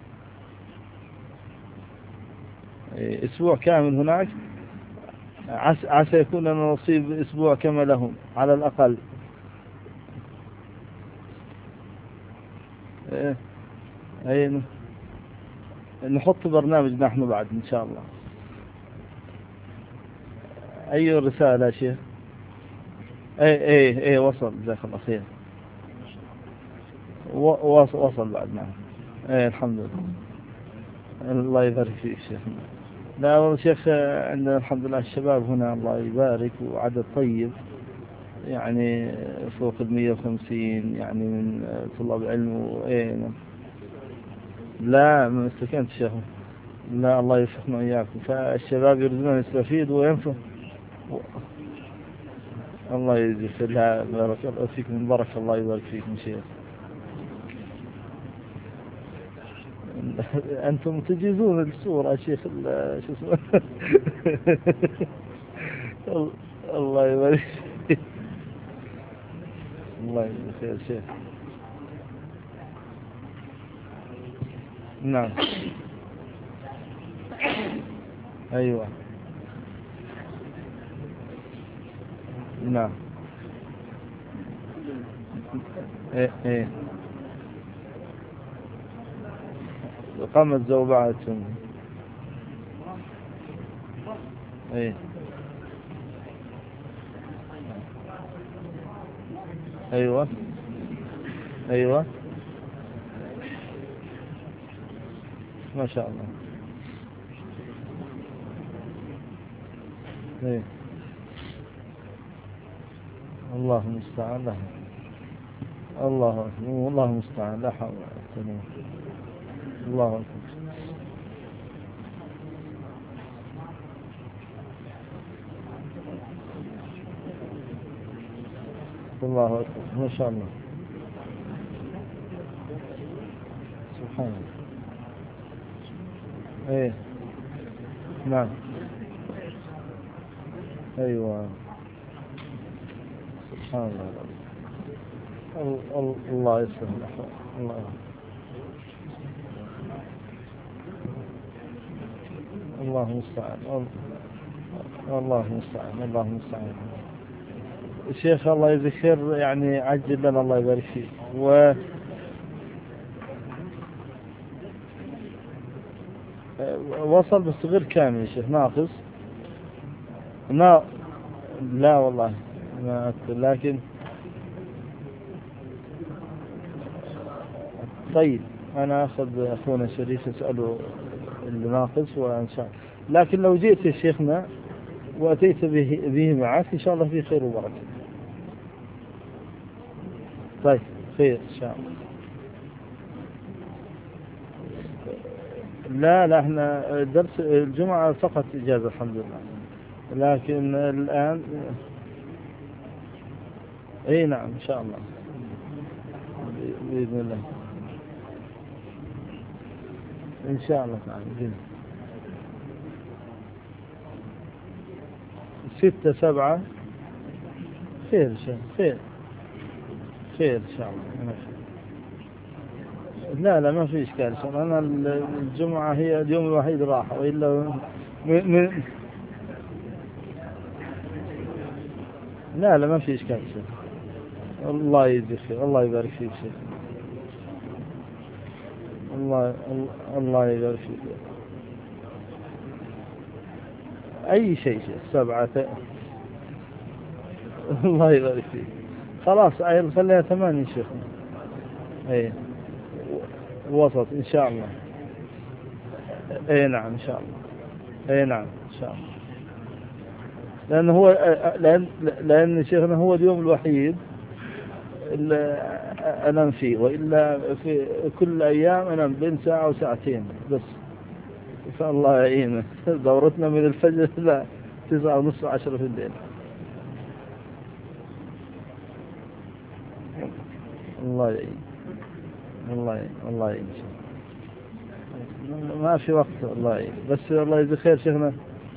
إيه أسبوع كامل هناك، عسى عسى يكون لنا نصيب أسبوع كما لهم على الأقل. إيه أي نحط برنامج نحن بعد إن شاء الله. أي رسالة يا شيخ؟ أي أي أي وصل جزاك الله خير. وصل وصل بعد معه. أي الحمد لله. الله يبارك فيك شيخ. لا والله شيخ عندنا الحمد لله الشباب هنا الله يبارك وعدد طيب، يعني فوق المية وخمسين يعني من طلاب العلم. وإيه لا ما استكنت شيخ. لا الله يوفقنا وإياكم. فالشباب يريدون يستفيدوا وينفع. الله يجزيك خير. بارك الله فيكم. بارك الله يبارك فيكم شيخ. أنتم تجيزون الصورة شيخ شو اسمه. الله يبارك فيك. الله يجزيك خير شيخ. نعم. أيوة. نعم. إيه إيه قامت زوبعتهم. إيه أيوة أيوة ما شاء الله. إيه الله المستعان. لا الله أكبر. والله المستعان. لا حول ولا قوة. الله أكبر. الله أكبر ما شاء الله. سبحان الله. ايه نعم. ايوه سبحان الله. الله يسلم الأحوال. الله الله المستعان. الله المستعان. الله المستعان. الشيخ الله يجزيك خير، يعني عجل لنا الله يبارك فيك. و وصل بس غير كامل يا شيخ، ناقص. لا لا والله ما أذكر، لكن طيب أنا أخذ أخونا شريف أسأله اللي ناقص وإن شاء الله. لكن لو جئت يا شيخنا وأتيت به, به معك إن شاء الله في خير وبركة. طيب خير إن شاء الله. لا لا احنا درس الجمعة فقط إجازة الحمد لله، لكن الآن اي نعم ان شاء الله بإذن الله ان شاء الله تعالى بإذن. ستة سبعة خير شيء خير خير ان شاء الله. لا لا ما في إشكال. أنا الجمعة هي اليوم الوحيد راحة، وإلا م... م... لا لا ما في إشكال شيء. الله يجزيك خير. الله يبارك فيك شيخ. الله الله يبارك فيك. أي شيء شيء سبعة. الله يبارك فيك. خلاص خليها ثمانية شيخ. اي وسط إن شاء الله. اي نعم إن شاء الله. اي نعم إن شاء الله. لأن هو لأن لأن شيخنا هو اليوم الوحيد اللي أنام فيه، وإلا في كل الأيام أنام بين ساعة وساعتين بس. فالله يعينه، دورتنا من الفجر إلى تسعة ونصف عشرة في الليل. الله يعين، الله يعين، الله يعين. ما في وقت. الله يعين، بس الله يجزي خير شيخنا.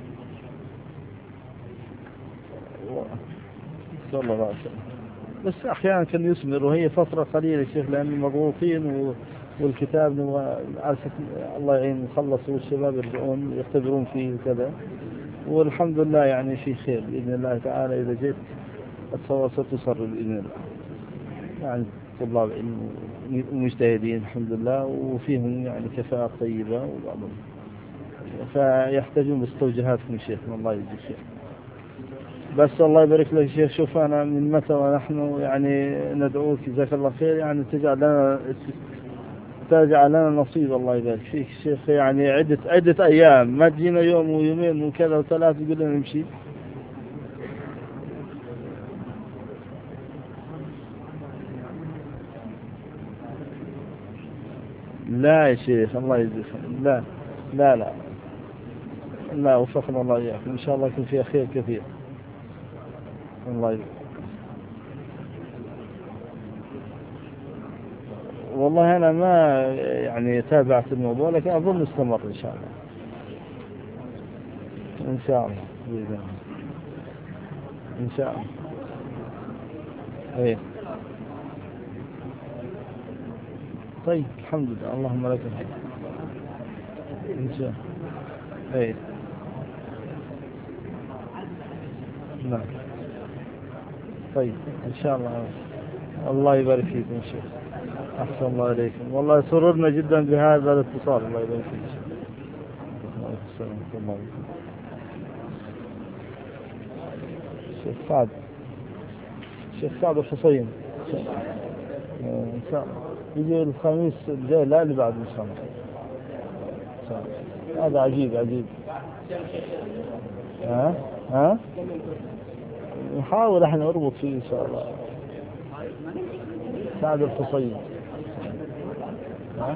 صلى الله عليه وسلم. بس أحيانا كان يسمر، وهي فترة قليلة شيخ، لأن مضغوطين والكتاب الله يعين خلصوا، والشباب يرجعون يختبرون فيه وكذا، والحمد لله يعني في خير بإذن الله تعالى. إذا جيت أتصور ستصر بإذن الله، يعني طلاب علم ومجتهدين الحمد لله، وفيهم يعني كفاءة طيبة وبعضهم، فيحتاجون باستوجهاتكم شيخنا. الله يجزيك خير. بس الله يبارك لك شيخ. شوف أنا من متى ونحن يعني ندعوك جزاك الله خير، يعني تجعل لنا تجعل لنا نصيب. الله يبارك فيك شيخ. يعني عدة عدة أيام، ما تجينا يوم ويومين وكذا وثلاث يقول لنا نمشي. لا يا شيخ الله يجزيك. لا لا لا لا، وفقنا الله إياك إن شاء الله يكون فيها خير كثير. الله يجزيك. والله أنا ما يعني تابعت الموضوع، لكن أظن استمر إن شاء الله. إن شاء الله بإذن الله. إن شاء الله. إيه طيب الحمد لله، اللهم لك الحمد. إن شاء الله. إيه نعم طيب إن شاء الله. الله يبارك فيكم يا شيخ. أحسن الله إليكم. والله سررنا جدا بهذا الاتصال. الله يبارك فيك. السلام عليكم. شيخ سعد شيخ سعد الحصين إن شاء الله يجي الخميس الجاي، لا اللي بعد إن شاء الله. هذا عجيب عجيب. ها ها نحاول احنا نربط فيه ان شاء الله. سعد الحصين. ها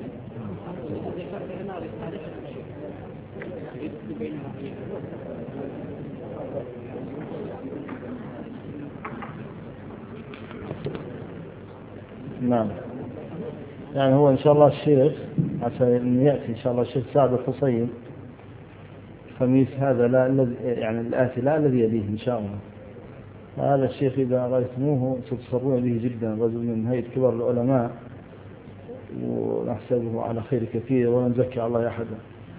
نعم. يعني هو إن شاء الله الشيخ عشان يأتي إن شاء الله الشيخ سعد الحصين الخميس هذا، لا الذي يعني الآتي، لا الذي يليه إن شاء الله. هذا الشيخ إذا رأيتموه ستسرون به جدا، رجل من هيئة كبار العلماء، ونحسبه على خير كثير، ولا نزكي على الله أحدا.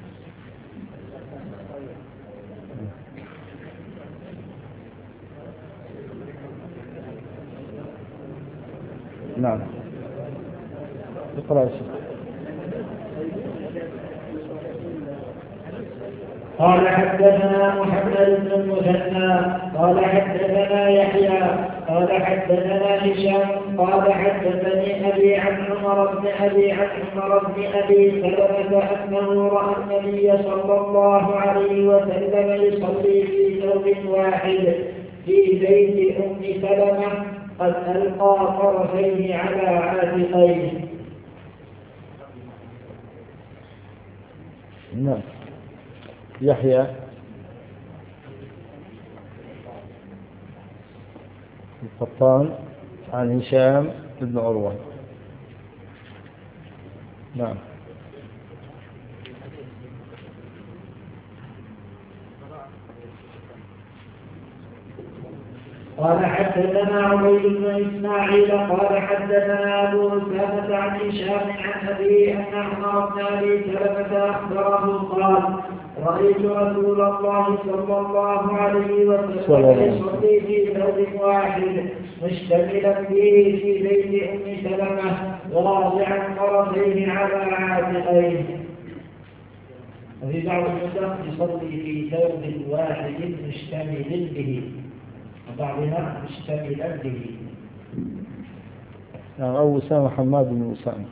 نعم اقرأ الشيخ. قال حدثنا محمد بن المثنى قال حدثنا يحيى قال حدثنا هشام قال حدثني أبي عن عمر بن أبي عن عمر بن أبي سلمة أنه رأى النبي صلى الله عليه وسلم يصلي في ثوب واحد في بيت أم سلمة قد ألقى طرفيه على عاتقيه. نعم. يحيى القطان عن هشام بن عروة. نعم. قال حدثنا عبيد بن إسماعيل قال حدثنا أبو أسامة عن هشام عن أبي أن عمر بن أبي سلمة أخبره قال رأيت رسول الله صلى الله عليه وسلم يصلي في ثوب واحد مشتملا به في بيت أم سلمة وراضعا طرفيه على عاتقيه. وفي بعض النسخ يصلي في ثوب واحد مشتمل به، وبعضها مشتملا به. أو أسامة حماد بن أسامة.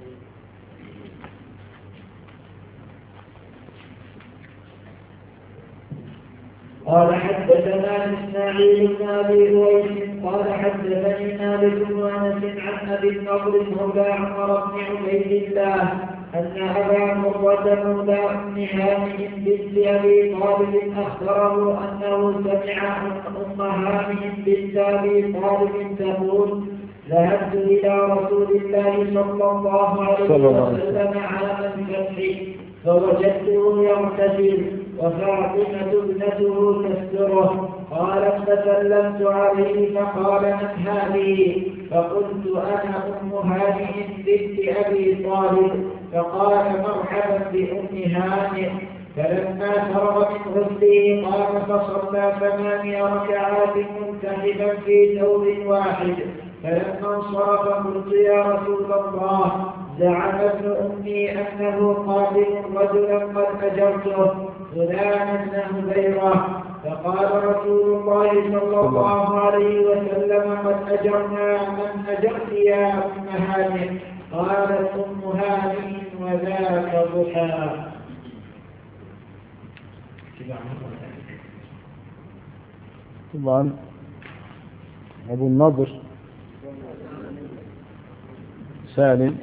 قال حدثنا إسماعيل بن أبي أويس قال حدثني مالك بن أنس عن أبي النضر مولى عمر بن عبيد الله أن أبا مرة مولى أم هانئ بنت أبي طالب أخبره أنه سمع أم هانئ بنت أبي طالب تقول ذهبت إلى رسول الله صلى الله عليه وسلم عام الفتح فوجدته يغتسل وفاطمة ابنته تستره. قالت فسلمت عليه فقال من هذه؟ فقلت أنا أم هانئ بنت أبي طالب. فقال مرحبا بأم هانئ. فلما فرغ من غسله قام فصلى ثماني ركعات منتهبا في ثوب واحد. فلما انصرف قلت يا رسول الله زعم ابن أمي أنه قاتل رجلا قد أجرته فلانا بن هبيرة. فقال رسول الله صلى الله عليه وسلم قد أجرنا من أجرت يا أم هانئ؟ قالت أم هانئ وذاك ضحى. طبعا أبو النضر سالم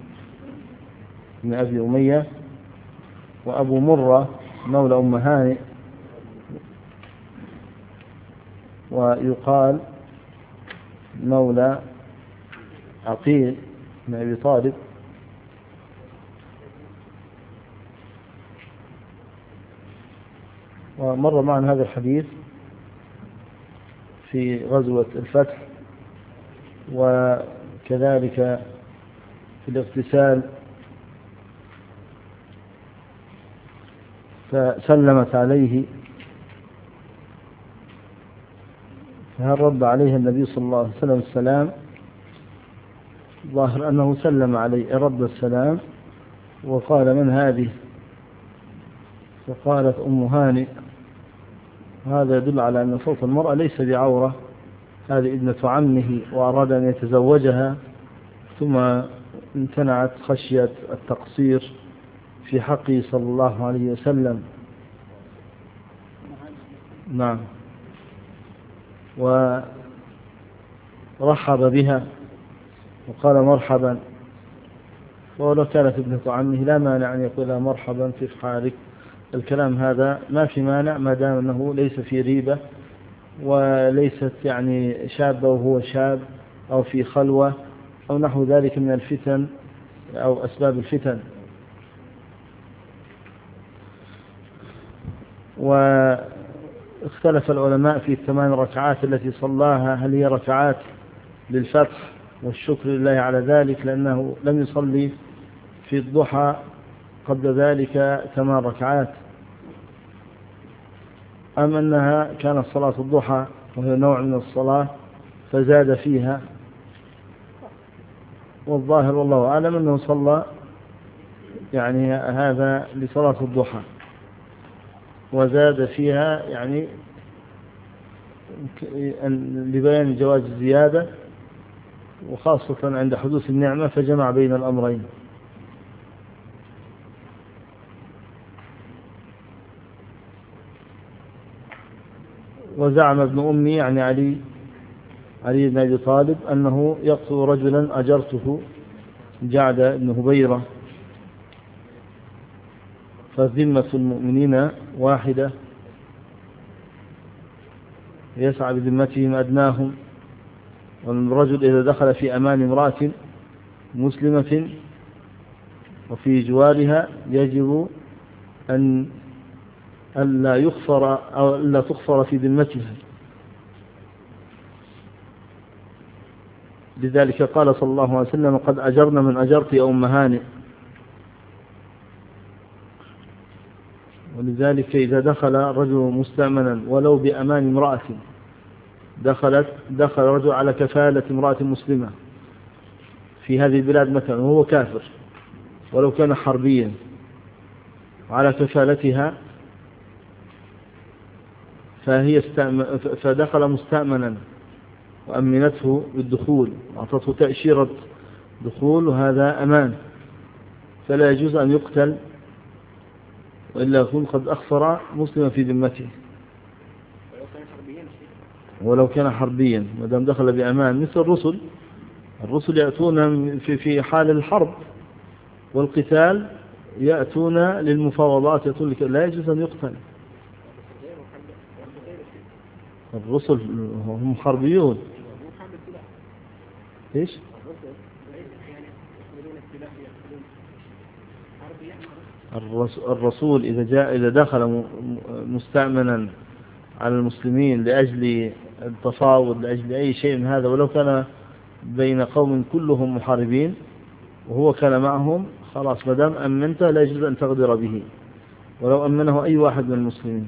بن أبي أمية، وأبو مرة مولى أم هانئ، ويقال مولى عقيل بن أبي طالب. ومر معنا هذا الحديث في غزوة الفتح، وكذلك في الاغتسال، فسلمت عليه، فهل رد عليها النبي صلى الله عليه وسلم السلام؟ ظاهر أنه سلم عليه، رد السلام وقال من هذه؟ فقالت أم هانئ. هذا يدل على أن صوت المرأة ليس بعورة، هذه ابنة عمه وأراد أن يتزوجها ثم امتنعت خشية التقصير في حقه صلى الله عليه وسلم. نعم. ورحب بها وقال مرحبا، ولو كانت ابنة عمه لا مانع أن يقول مرحبا في حالك. الكلام هذا ما في مانع ما دام أنه ليس في ريبة وليست يعني شابة وهو شاب أو في خلوة أو نحو ذلك من الفتن أو أسباب الفتن. واختلف العلماء في الثمان ركعات التي صلاها، هل هي ركعات للفتح والشكر لله على ذلك لأنه لم يصلي في الضحى قبل ذلك ثمان ركعات، أم أنها كانت صلاة الضحى وهي نوع من الصلاة فزاد فيها. والظاهر والله أعلم أنه صلى يعني هذا لصلاة الضحى وزاد فيها يعني لبيان جواز الزيادة، وخاصة عند حدوث النعمة فجمع بين الأمرين. وزعم ابن أمي يعني علي علي بن أبي طالب أنه يقتل رجلا أجرته جعد بن هبيرة، فذمة المؤمنين واحدة يسعى بذمتهم أدناهم. والرجل إذا دخل في أمان امرأة مسلمة وفي جوارها يجب أن ألا يخفر أو ألا تخفر في ذمتها. لذلك قال صلى الله عليه وسلم قد أجرنا من أجرت يا أم هانئ. ولذلك إذا دخل رجل مستأمنا ولو بأمان امرأة، دخلت دخل رجل على كفالة امرأة مسلمة في هذه البلاد مثلا وهو كافر ولو كان حربيا وعلى كفالتها، فهي استأم... فدخل مستأمنا وأمنته بالدخول وأعطته تأشيرة دخول، وهذا أمان، فلا يجوز أن يقتل وإلا يكون قد أخفر مسلما في ذمته ولو كان حربيا ما دام دخل بأمان، مثل الرسل. الرسل يأتون في في حال الحرب والقتال، يأتون للمفاوضات، يأتون لك... لا يجوز أن يقتل. الرسل هم حربيون. إيش؟ الرسول إذا جاء إذا دخل مستأمنا على المسلمين لأجل التفاوض، لأجل أي شيء من هذا، ولو كان بين قوم كلهم محاربين وهو كان معهم، خلاص ما دام أمنته لا يجوز أن تغدر به ولو أمنه أي واحد من المسلمين.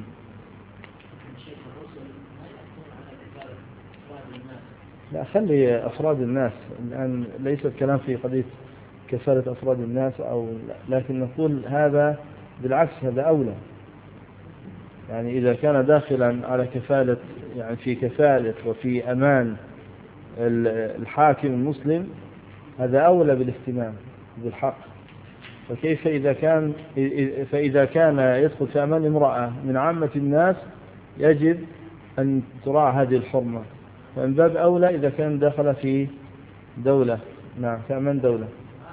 لا، خلي أفراد الناس الآن، ليس الكلام في قضية كفالة أفراد الناس أو لا، لكن نقول هذا بالعكس، هذا أولى. يعني إذا كان داخلا على كفالة، يعني في كفالة وفي أمان الحاكم المسلم، هذا أولى بالاهتمام بالحق. فكيف إذا كان فإذا كان يدخل في أمان امرأة من عامة الناس، يجب أن تراعى هذه الحرمة، فمن باب أولى إذا كان داخل في دولة، نعم، في أمان دولة.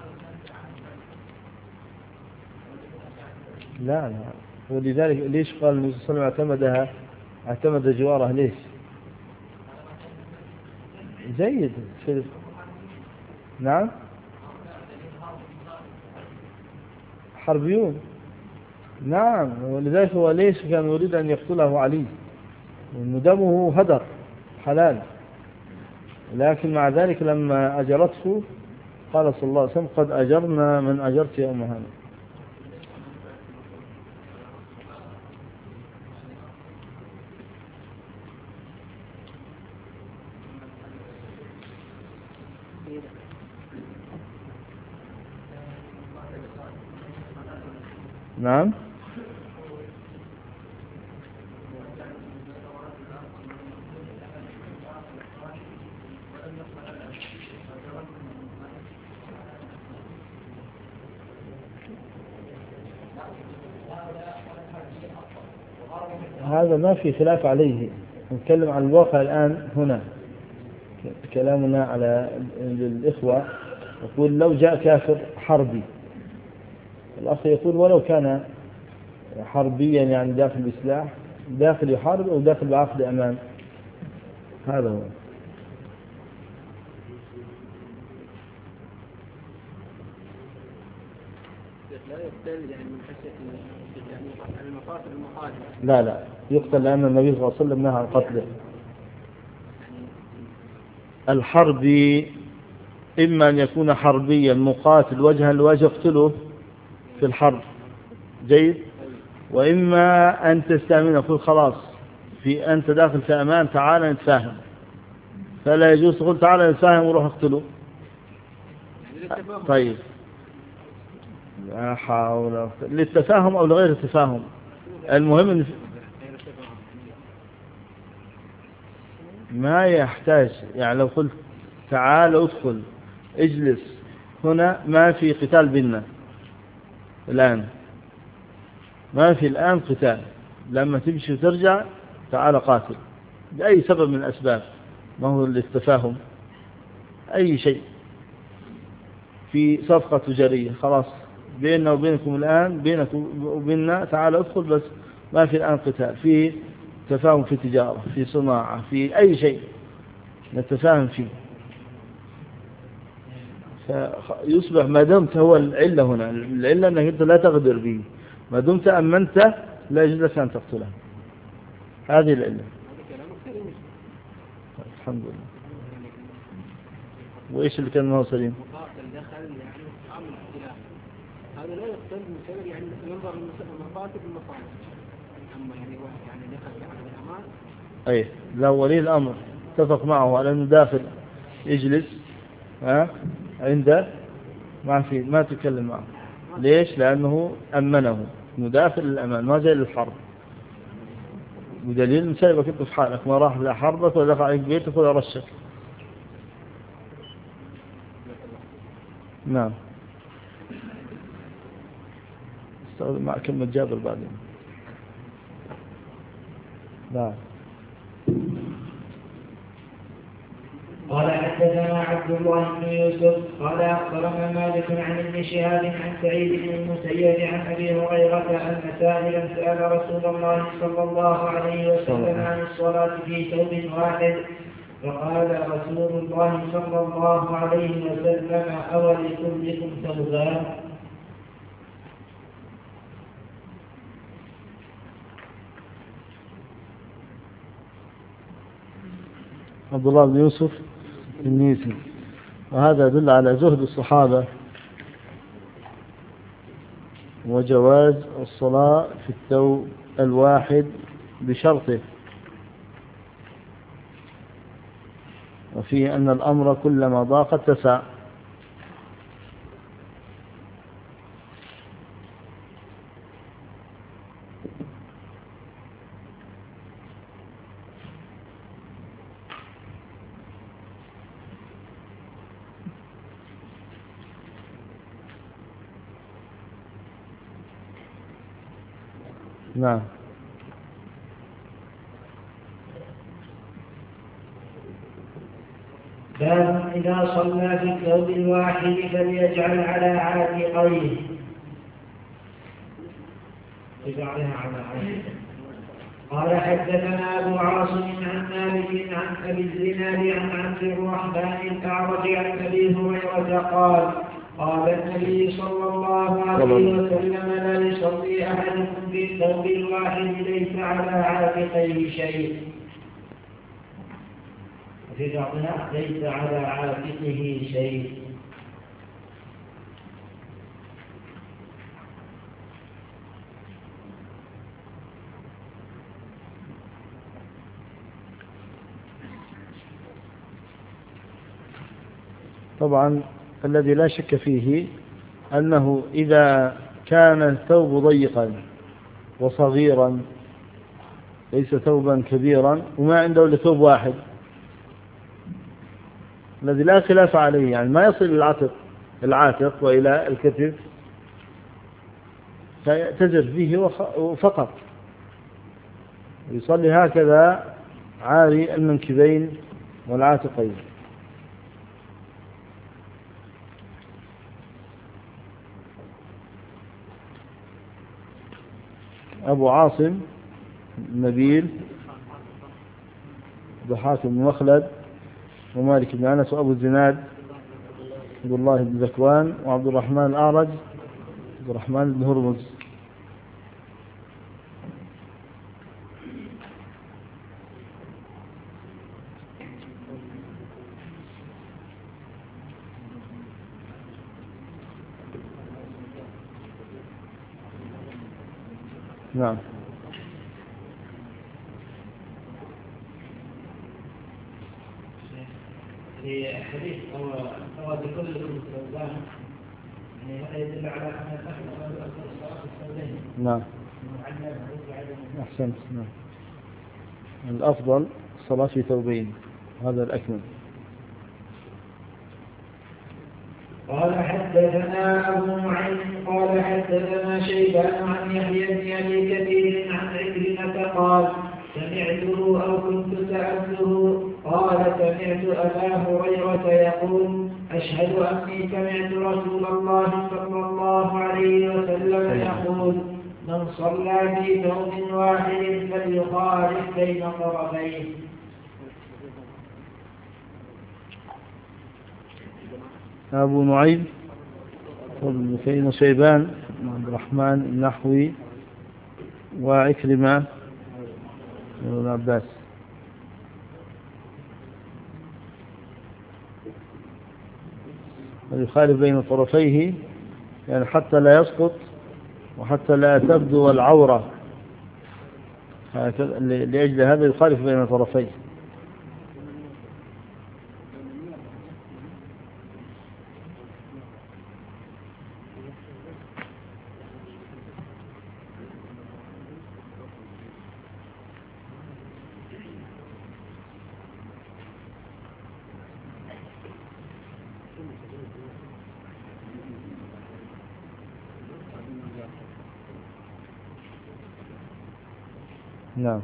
لا لا، ولذلك ليش قال النبي صلى الله عليه وسلم اعتمدها اعتمد جواره؟ ليش؟ جيد في... نعم، حربيون، نعم، ولذلك هو ليش كان يريد أن يقتله علي، وأن دمه هدر حلال، لكن مع ذلك لما أجرته قال صلى الله عليه وسلم قد أجرنا من أجرت يا أم هانئ. نعم، هذا ما في خلاف عليه. نتكلم عن الواقع الآن هنا، كلامنا على الإخوة. يقول لو جاء كافر حربي، الأخ يقول ولو كان حربيا يعني داخل بسلاح، داخل يحارب أو داخل بعقد أمان، هذا هو. لا يقتل يعني من حيث يعني المقاتل المقاتل، لا لا يقتل، لأن النبي صلى الله عليه وسلم نهى عن قتله. الحربي إما أن يكون حربيا مقاتل وجها لوجه يقتله في الحرب، جيد، وإما أن تستأمن، يقول خلاص في أنت داخل في أمان، تعال نتفاهم، فلا يجوز تقول تعال نتفاهم وروح اقتله. طيب، لا حول، للتفاهم أو لغير التفاهم، المهم إن ما يحتاج. يعني لو قلت تعال ادخل اجلس هنا، ما في قتال بيننا الآن، ما في الآن قتال، لما تمشي وترجع تعال قاتل بأي سبب من الأسباب، ما هو للتفاهم، أي شيء في صفقة تجارية، خلاص بيننا وبينكم الآن، بينك وبيننا تعال ادخل، بس ما في الآن قتال، في تفاهم في تجارة، في صناعة، في أي شيء نتفاهم فيه، فيصبح ما دمت هو العلة هنا، العلة أنك أنت لا تغدر به، ما دمت أمنت لا يجوز لك أن تقتله، هذه العلة. الحمد لله. وإيش اللي كان ما هو سليم؟ هذا لا يقتل من سبب يعني ينظر المقاتل بالمصالح، أما يعني واحد يعني دخل في عقد الأمان. أي لو ولي الأمر اتفق معه على أنه داخل يجلس ها عنده، ما في ما تكلم معه، ليش؟ لأنه أمنه إنه داخل الأمان، ما زي للحرب، ودليل مسايبك أنت في حالك، ما راح لا حربك ولا دخل عليك بيتك ولا رشك، نعم. استخدم مع كلمة جابر بعدين. نعم. قال حدثنا عبد الله بن يوسف قال أخبرنا مالك عن ابن شهاب عن سعيد بن المسيب عن أبي هريرة أن سائلا سأل رسول الله صلى الله عليه وسلم عن الصلاة في ثوب واحد فقال رسول الله صلى الله عليه وسلم أولكلكم ثوبان. عبد الله بن يوسف النيسي، وهذا يدل على زهد الصحابة وجواز الصلاة في الثوب الواحد بشرطه، وفيه أن الأمر كلما ضاق اتسع. نعم. باب إذا صلى في الثوب الواحد فليجعل على عاتقيه يجعلها على عاتقيه. قال حدثنا أبو عاصم عن مالك عن أبي الزناد عن عبد الرحمن الأعرج عن أبي هريرة قال قال النبي صلى الله عليه وسلم لا يصلي أحدكم في الثوب الواحد ليس على عاتقيه شيء، وفي بعضها ليس على عاتقه شيء. طبعا الذي لا شك فيه أنه إذا كان الثوب ضيقا وصغيرا ليس ثوبا كبيرا وما عنده إلا ثوب واحد الذي لا خلاف عليه، يعني ما يصل العاتق العاتق وإلى الكتف فيعتذر فيه فقط، يصلي هكذا عاري المنكبين والعاتقين. أبو عاصم نبيل ضحاك بن مخلد ومالك بن أنس وأبو الزناد عبد الله بن ذكوان وعبد الرحمن الأعرج عبد الرحمن بن هرمز. نعم. في حديث أو أو بكلكم ثوبان، يعني هذا يدل على أن الأفضل الصلاة الثوبين. نعم. أحسنت. نعم. الأفضل الصلاة في ثوبين، هذا الأكمل. قال حدثنا أبو معين قال حدثنا شيبان عن يحيى بن أبي كثير عن عكرمة قال سمعته أو كنت سألته قال سمعت أبا هريرة يقول أشهد أني سمعت رسول الله صلى الله عليه وسلم يقول من صلى في ثوب واحد فليخالف بين طرفيه. أبو نعيم بن شيبان عبد الرحمن النحوي وعكرمة بن عباس. يخالف بين طرفيه يعني حتى لا يسقط وحتى لا تبدو العورة، لأجل هذا يخالف بين طرفيه. نعم.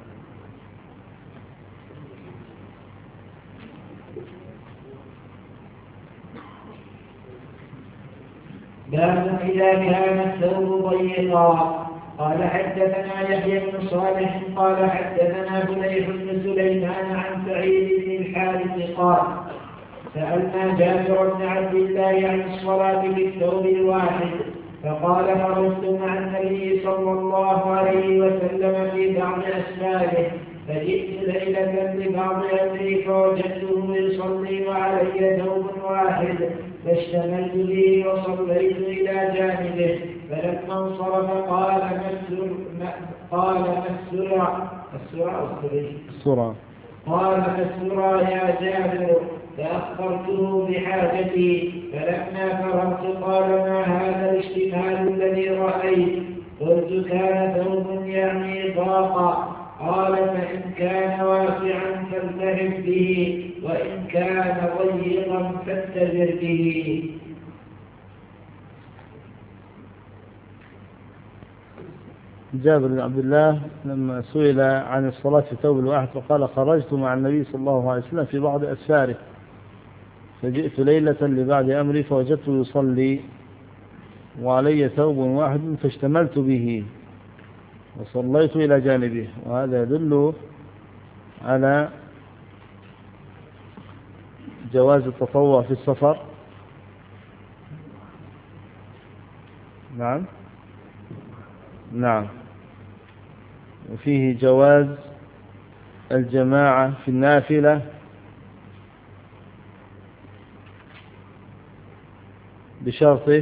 باب إذا كان الثوب ضيقا. قال حدثنا يحيى بن صالح قال حدثنا فليح بن سليمان عن سعيد بن الحارث قال سألنا جابر بن عبد الله عن الصلاة بالثوب الواحد فقال خرجت مع النبي صلى الله عليه وسلم في بعض أسفاره فجئت ليلة لبعض أمري فوجدته يصلي وعلي ثوب واحد فاشتملت به وصليت إلى جانبه فلما انصرف قال مسر قال مسر السرعة قال مسر يا جابر فأخبرته بحاجتي فلما فرغت قال ما هذا الاشتمال الذي رأيت قلت كان ثوب يعني ضاق قال فإن كان واسعا فالتهب به وإن كان ضيقا فاتزر به. جابر بن عبد الله لما سئل عن الصلاة في ثوب الواحد فقال خرجت مع النبي صلى الله عليه وسلم في بعض أسفاره فجئت ليلة لبعض أمري فوجدته يصلي وعلي ثوب واحد فاشتملت به وصليت إلى جانبه. وهذا يدل على جواز التطوع في السفر. نعم نعم. وفيه جواز الجماعة في النافلة بشرطه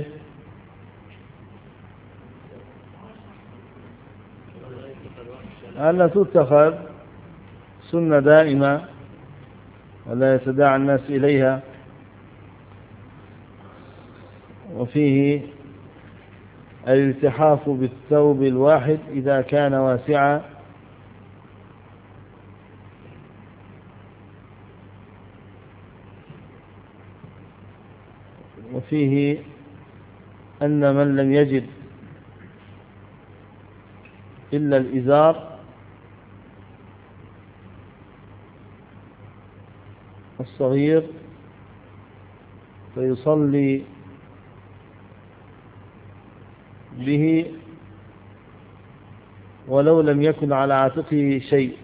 ألا تتخذ سنة دائمة ولا يتداعى الناس إليها. وفيه الالتحاف بالثوب الواحد إذا كان واسعا وفيه أن من لم يجد إلا الإزار الصغير فيصلي به ولو لم يكن على عاتقه شيء.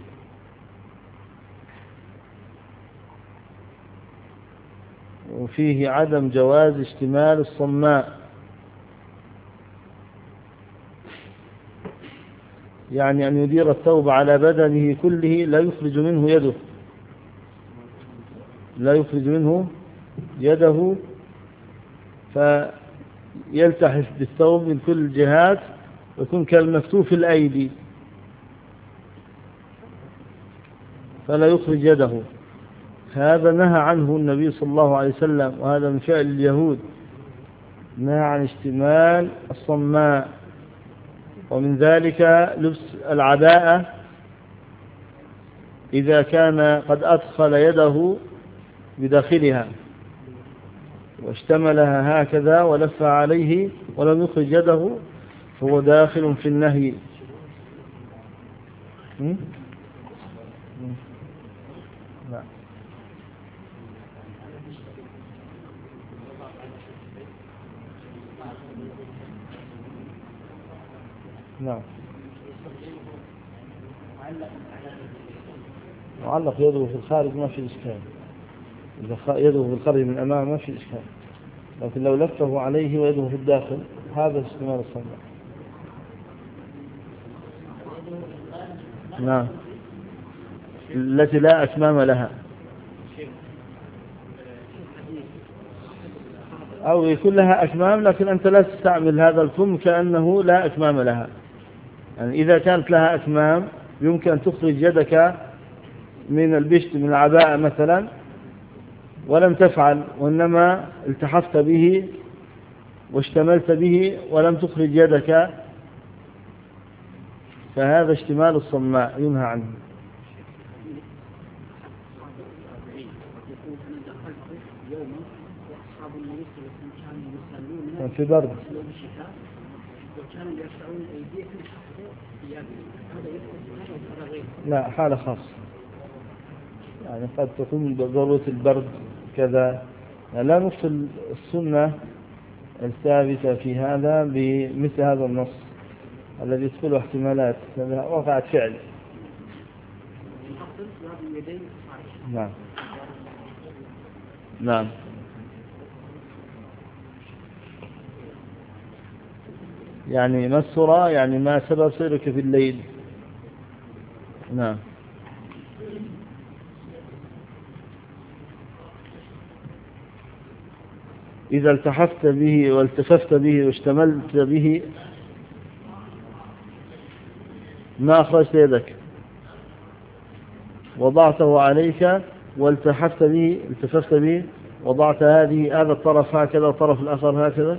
وفيه عدم جواز اشتمال الصماء، يعني أن يدير الثوب على بدنه كله لا يخرج منه يده لا يخرج منه يده فيلتحف بالثوب من كل الجهات ويكون كالمكتوف الأيدي فلا يخرج يده. هذا نهى عنه النبي صلى الله عليه وسلم، وهذا من فعل اليهود، نهى عن اشتمال الصماء. ومن ذلك لبس العباءة إذا كان قد أدخل يده بداخلها واشتملها هكذا ولف عليه ولم يخرج يده فهو داخل في النهي. م? لا. نعم. معلق يده في الخارج ما في إشكال، إذا يده في الخارج من أمام ما في إشكال، لكن لو لفه عليه ويده في الداخل هذا اشتمال الصماء. نعم. التي لا أكمام لها أو يكون لها أكمام لكن أنت لا تستعمل هذا الكم كأنه لا أكمام لها. يعني إذا كانت لها أكمام يمكن أن تخرج يدك من البشت من العباءة مثلا ولم تفعل، وإنما التحفت به واشتملت به ولم تخرج يدك، فهذا اشتمال الصماء ينهى عنه. أصحاب النبي صلى الله عليه وسلم كانوا يصلون كان في برد يصلون الشتاء وكانوا يرفعون أيديهم تحت ثيابهم، هذا يدخل هذا وهذا غير. لا، حالة خاصة، يعني قد تكون ضرورة البرد كذا، يعني لا نفصل السنة الثابتة في هذا بمثل هذا النص الذي يدخله احتمالات وقعت فعل. نعم نعم. يعني ما السرى يعني ما سبب سيرك في الليل. نعم. إذا التحفت به والتففت به واشتملت به ما أخرجت يدك وضعته عليك والتحفت به التففت به وضعت هذه هذا الطرف هكذا والطرف الآخر هكذا،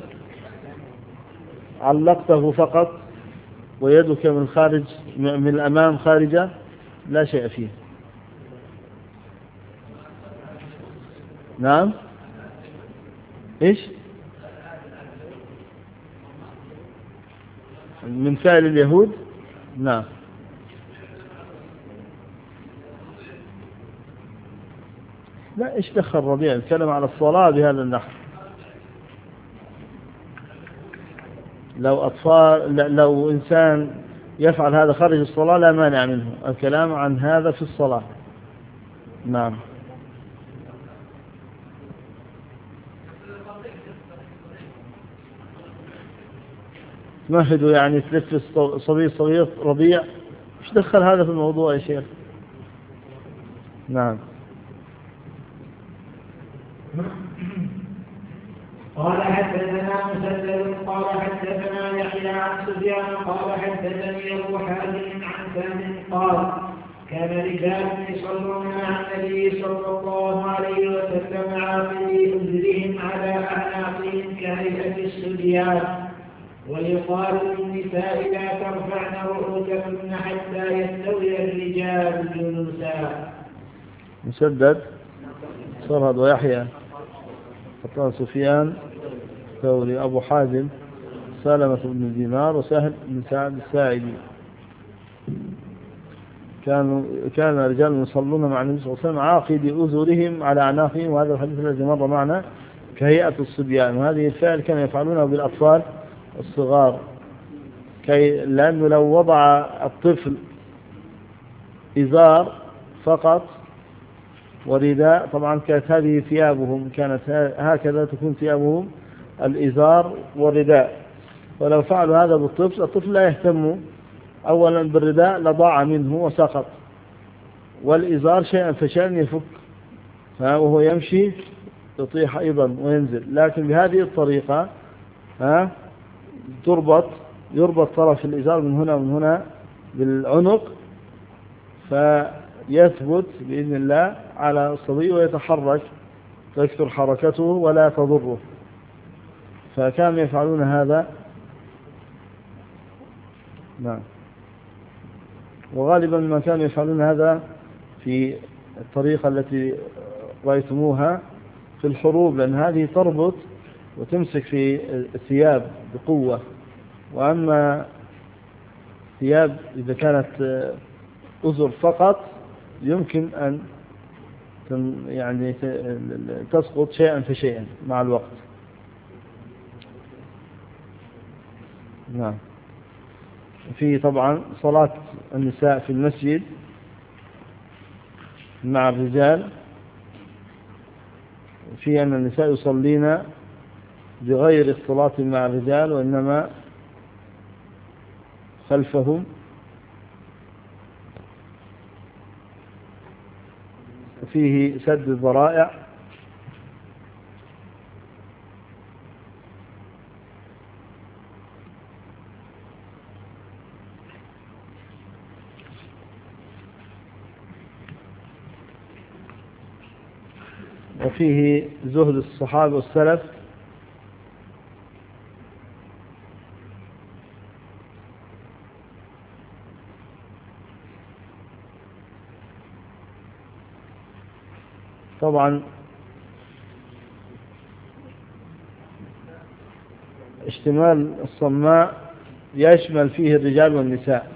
علقته فقط ويدك من خارج من الأمام خارجة لا شيء فيه. نعم. إيش من فعل اليهود؟ نعم. لا، إيش دخل ربيع الكلام على الصلاة بهذا النحو؟ لو أطفال لو إنسان يفعل هذا خارج الصلاة لا مانع منه، الكلام عن هذا في الصلاة. نعم. تمهدوا يعني تلف صبي صغير رضيع، ايش دخل هذا في الموضوع يا شيخ؟ نعم. قال حدثنا مسدد قال حدثنا يحيى عن سفيان قال حدثني ابو حازم عن سالم قال كان رجال يصلون مع النبي صلى الله عليه وسلم عاقلي أذرهم على أعناقهم كهيئة السديان، ويقال للنساء لا ترفعن رؤوسكن حتى يستوي الرجال جلوسا. مسدد صرهد ويحيى قطان سفيان ثوري أبو حازم سلمة بن دينار وسهل بن سعد الساعدي كانوا كان رجال يصلون مع النبي صلى الله عليه وسلم عاقد أذرهم على أعناقهم، وهذا الحديث الذي مر معنا كهيئة الصبيان، وهذه الفعل كانوا يفعلونه بالأطفال الصغار، كي لأنه لو وضع الطفل إزار فقط ورداء، طبعا كانت هذه ثيابهم كانت هكذا تكون ثيابهم الإزار والرداء، ولو فعلوا هذا بالطفل الطفل لا يهتم أولا بالرداء لضاع منه وسقط، والإزار شيئا فشيئا يفك وهو يمشي يطيح أيضا وينزل، لكن بهذه الطريقة ها تربط يربط طرف الإزار من هنا ومن هنا بالعنق فيثبت بإذن الله على الصبي ويتحرك تكثر حركته ولا تضره، فكانوا يفعلون هذا. نعم. وغالبا ما كانوا يفعلون هذا في الطريقة التي رأيتموها في الحروب، لأن هذه تربط وتمسك في الثياب بقوة، وأما ثياب إذا كانت أزر فقط يمكن أن يعني تسقط شيئا فشيئا مع الوقت. نعم. في طبعا صلاة النساء في المسجد مع الرجال، في أن النساء يصلين بغير اختلاط مع الرجال وإنما خلفهم، فيه سد الذرائع، وفيه زهد الصحابة والسلف، طبعا اشتمال الصماء يشمل فيه الرجال والنساء.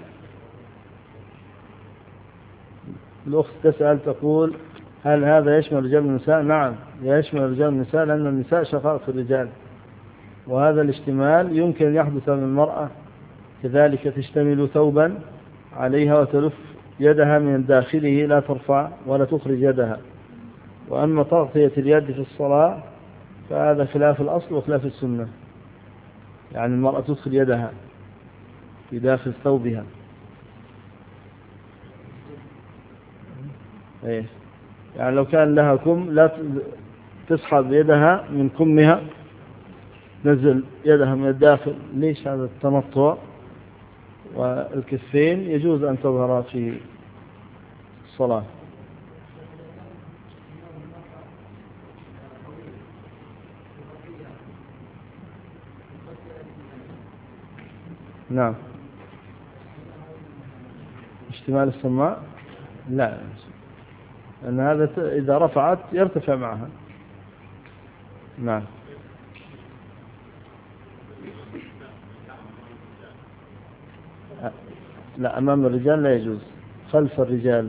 الأخت تسأل تقول هل هذا يشمل الرجال والنساء؟ نعم يشمل الرجال والنساء، لأن النساء شقائق الرجال، وهذا الاشتمال يمكن أن يحدث من المرأة كذلك تشتمل ثوبا عليها وتلف يدها من داخله لا ترفع ولا تخرج يدها. وأما تغطية اليد في الصلاة فهذا خلاف الأصل وخلاف السنة، يعني المرأة تدخل يدها في داخل ثوبها. إيه؟ يعني لو كان لها كم لا تسحب يدها من كمها، نزل يدها من الداخل. ليش هذا التنطع؟ والكفين يجوز أن تظهر في الصلاة. نعم. اشتمال الصماء لا، لأن هذا إذا رفعت يرتفع معها. نعم. لا، أمام الرجال لا يجوز، خلف الرجال.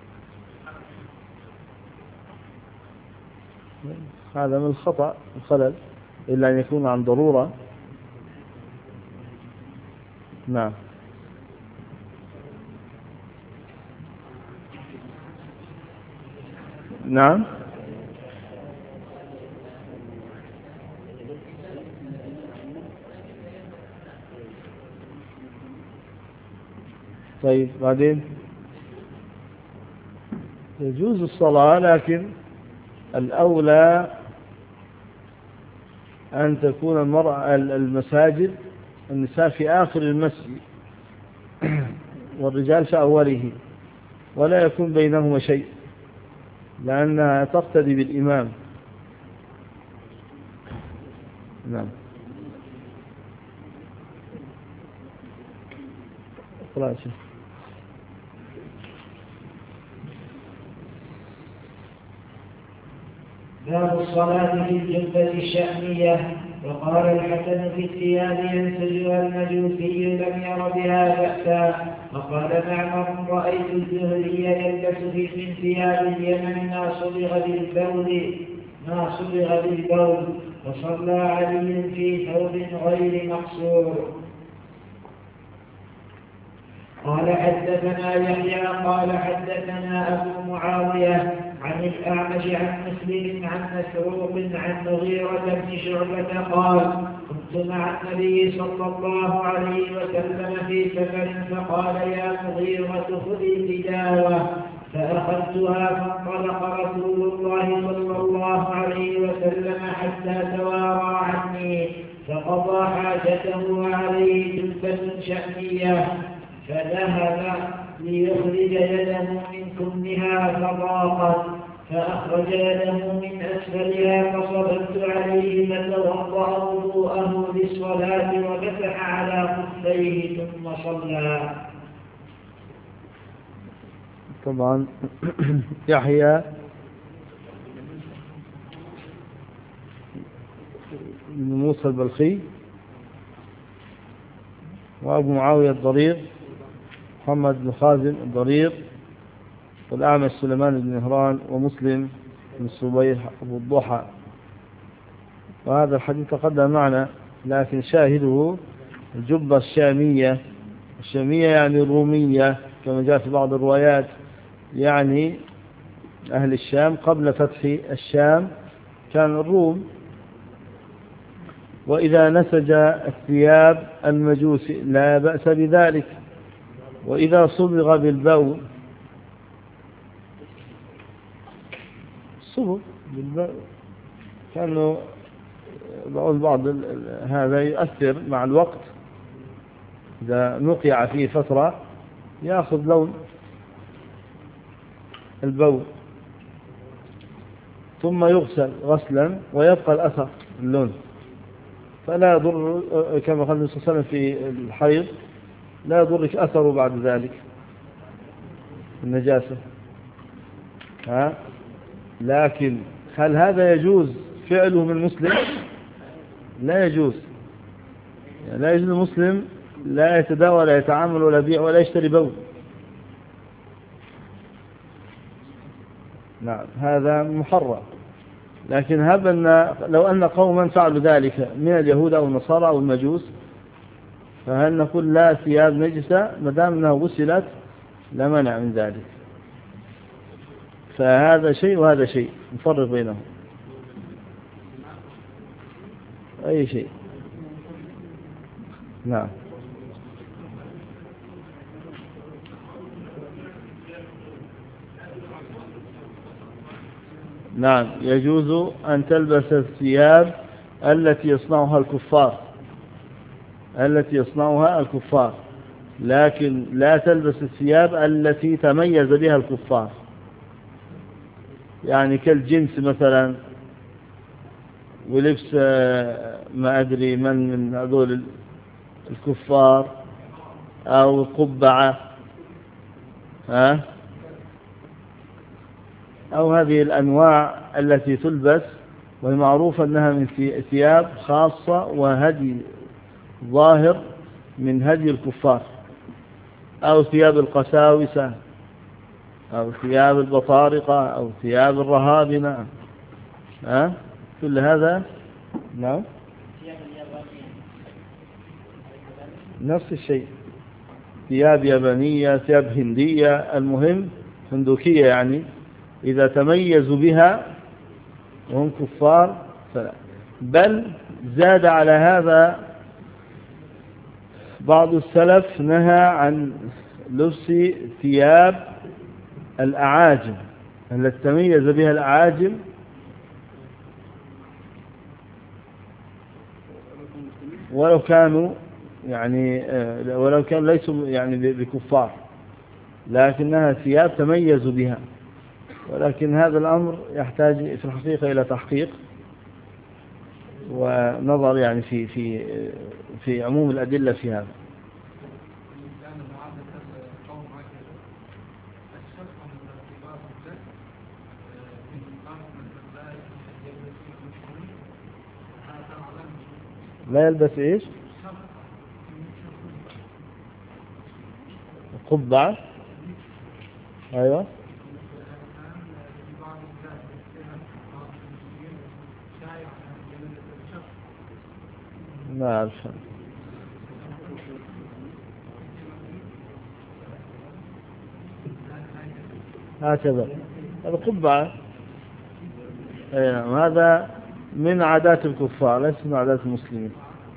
هذا من الخطأ الخلل، إلا أن يكون عن ضرورة. نعم. نعم. طيب بعدين يجوز الصلاة، لكن الأولى أن تكون المرأة المساجد النساء في آخر المسجد والرجال في أوله، ولا يكون بينهما شيء، لأنها تقتدي بالإمام. نعم. خلاص. باب الصلاة في الجبة الشأمية. وقال الحسن في الثياب ينسجها المجوسي لم ير بها بأسا. وقال معمر رأيت الزهري يلبس في من ثياب اليمن ما صبغ بالبول ما صبغ بالبول وصلى علي في ثوب غير مقصور. قال حدثنا يحيى قال حدثنا أبو معاوية عن الأعمش عن مسلم عن مسروق عن مغيرة بن شعبة قال كنت مع النبي صلى الله عليه وسلم في سفر فقال يا مغيرة خذ التجاوة فأخذتها فانطلق رسول الله صلى الله عليه وسلم حتى توارى عني فقضى حاجته وعليه جبة شأنية فذهب ليخرج يده من كمها فضاقت فأخرج يده من أسفلها فصببت عليه فتوضأ وضوءه للصلاة ومسح على خفيه ثم صلى. طبعا يحيى بن موسى البلخي وأبو معاوية الضرير محمد بن خازم الضرير والأعمش سليمان بن مهران ومسلم بن الصبيح أبو الضحى. وهذا الحديث تقدم معنا، لكن شاهده الجبة الشامية. الشامية يعني الرومية كما جاء في بعض الروايات، يعني أهل الشام قبل فتح الشام كان الروم. وإذا نسج الثياب المجوسي لا بأس بذلك. وإذا صبغ بالبول صبغ بالبول كانوا بعض بعض هذا يؤثر مع الوقت، إذا نقع فيه فترة يأخذ لون البول ثم يغسل غسلا ويبقى الأثر اللون، فلا يضر كما قال النبي صلى الله عليه وسلم في الحيض لا يضرك أثره بعد ذلك النجاسة. ها؟ لكن هل هذا يجوز فعله من مسلم؟ لا يجوز، يعني لا يجوز المسلم لا يتداول ولا يتعامل ولا يبيع ولا يشتري بول. نعم هذا محرم. لكن هب أن لو أن قوما فعلوا ذلك من اليهود أو النصارى أو المجوس، فهل نقول لا ثياب نجسة ما دام أنها غسلت؟ لا مانع من ذلك. فهذا شيء وهذا شيء، نفرق بينهم. أي شيء. نعم. نعم يجوز أن تلبس الثياب التي يصنعها الكفار التي يصنعها الكفار لكن لا تلبس الثياب التي تميز بها الكفار، يعني كالجنس مثلا، ولبس ما أدري من من هذول الكفار، أو قبعة، ها، أو هذه الأنواع التي تلبس وهي معروفة أنها من ثياب خاصة وهدي ظاهر من هدي الكفار، أو ثياب القساوسة، أو ثياب البطارقة، أو ثياب الرهابنة، ها، كل هذا. نعم نفس الشيء، ثياب يابانية، ثياب هندية، المهم هندوكية، يعني إذا تميزوا بها وهم كفار فلا. بل زاد على هذا بعض السلف نهى عن لبس ثياب الأعاجم التي تميز بها الأعاجم، ولو كانوا يعني ولو كانوا ليسوا يعني بكفار، لكنها ثياب تميزوا بها. ولكن هذا الأمر يحتاج في الحقيقة إلى تحقيق ونظر يعني في في في عموم الأدلة في هذا. لا يلبس إيش؟ قبعة. أيوة. ما أعرف. هكذا هذا قبعة. أي نعم، هذا من عادات الكفار ليس من عادات المسلمين.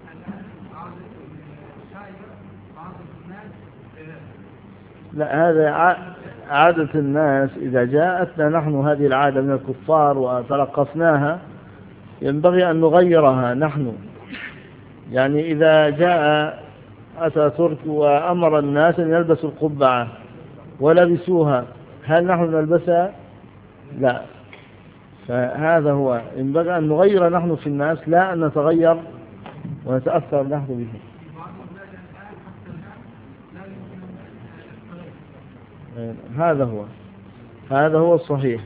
لا، هذا عادة الناس إذا جاءتنا نحن هذه العادة من الكفار وتلقفناها ينبغي أن نغيرها نحن. يعني إذا جاء أتاتورك وأمر الناس أن يلبسوا القبعة ولبسوها، هل نحن نلبسها؟ لا. فهذا هو، ينبغي أن نغير نحن في الناس، لا أن نتغير ونتأثر نحن به. هذا هو هذا هو الصحيح،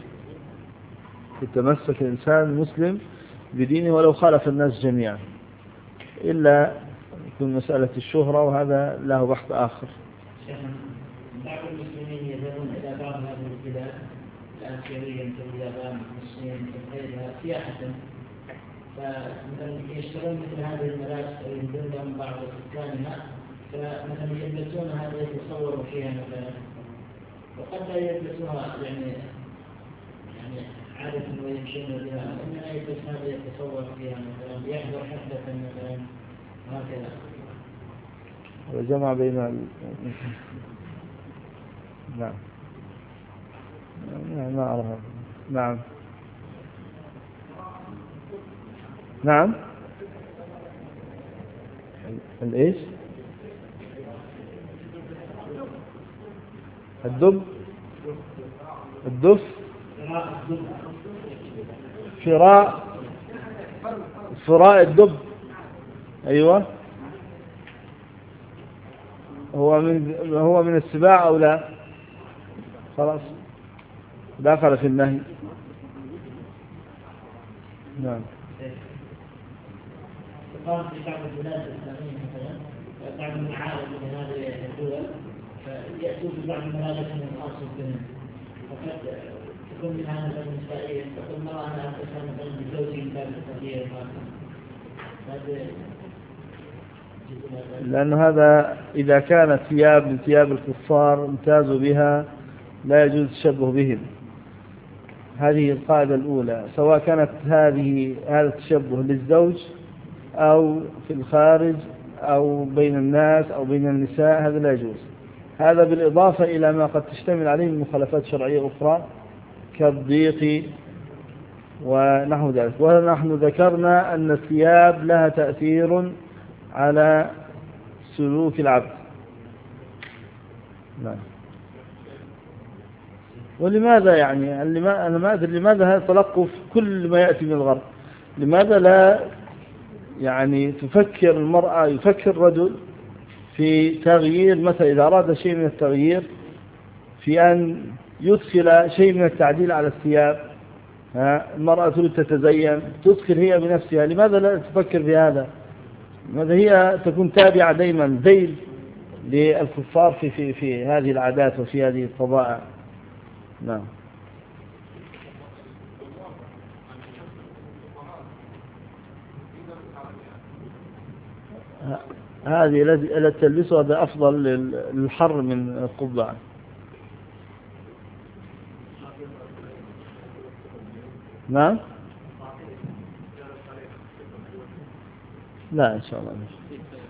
يتمسك الإنسان المسلم بدينه ولو خالف الناس جميعا، إلا يكون مسألة الشهرة، وهذا له بحث آخر. بعض المسلمين يذهبون إلى بعض هذه البلاد الآسيوية مثل اليابان والصين وغيرها سياحة، فمثلا يشترون مثل هذه الملابس أو ينزلون لهم بعض سكانها، فمثلا يلبسونها يتصوروا فيها مثلا، وقد لا يلبسوها يعني يعني عادة ويمشون بها، إنما يلبس هذا يتصور فيها مثلا، يحضر حفلة مثلا هكذا. وجمع بين ال... نعم ما أعرف. نعم نعم الإيش؟ الدب الدف فراء فراء الدب. أيوة، هو من هو من السباع أو لا؟ خلاص دخل في النهي. نعم تقام في بعض البلاد الإسلامية مثلا بعض المعارض من هذه الدول فيأتوا ببعض الملابس الخاصة بهم فقد تكون من هذا النسائية تقول المرأة أنا أتصل مثلا بزوجي ثالث تقدير هذا لأن هذا إذا كانت ثياب من ثياب الكفار امتازوا بها لا يجوز التشبه بهم. هذه القاعدة الأولى، سواء كانت هذه هذا التشبه للزوج أو في الخارج أو بين الناس أو بين النساء، هذا لا يجوز. هذا بالإضافة إلى ما قد تشتمل عليه من مخالفات شرعية أخرى كالضيق ونحو ذلك. ونحن ذكرنا أن الثياب لها تأثير على سلوك العبد. نعم. ولماذا يعني أنا ما أدري لماذا هذا تلقف كل ما يأتي من الغرب؟ لماذا لا يعني تفكر المرأة يفكر الرجل في تغيير، مثلا إذا أراد شيء من التغيير في أن يدخل شيء من التعديل على الثياب، المرأة تريد تتزين تدخل هي بنفسها، لماذا لا تفكر في هذا؟ لماذا هي تكون تابعة دائما ذيل للكفار في, في, في هذه العادات وفي هذه الطبائع؟ نعم. هذه التي تلبسها هذا أفضل للحر من القبعة. نعم. لا إن شاء الله مش.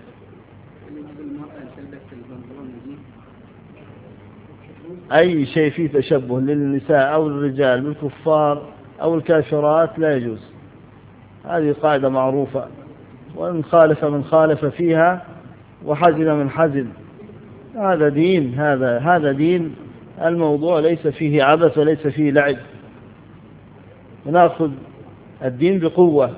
أي شيء فيه تشبه للنساء أو الرجال بالكفار أو الكافرات لا يجوز. هذه قاعدة معروفة، وإن خالف من خالف فيها وحزن من حزن. هذا دين، هذا هذا دين. الموضوع ليس فيه عبث وليس فيه لعب. نأخذ الدين بقوة.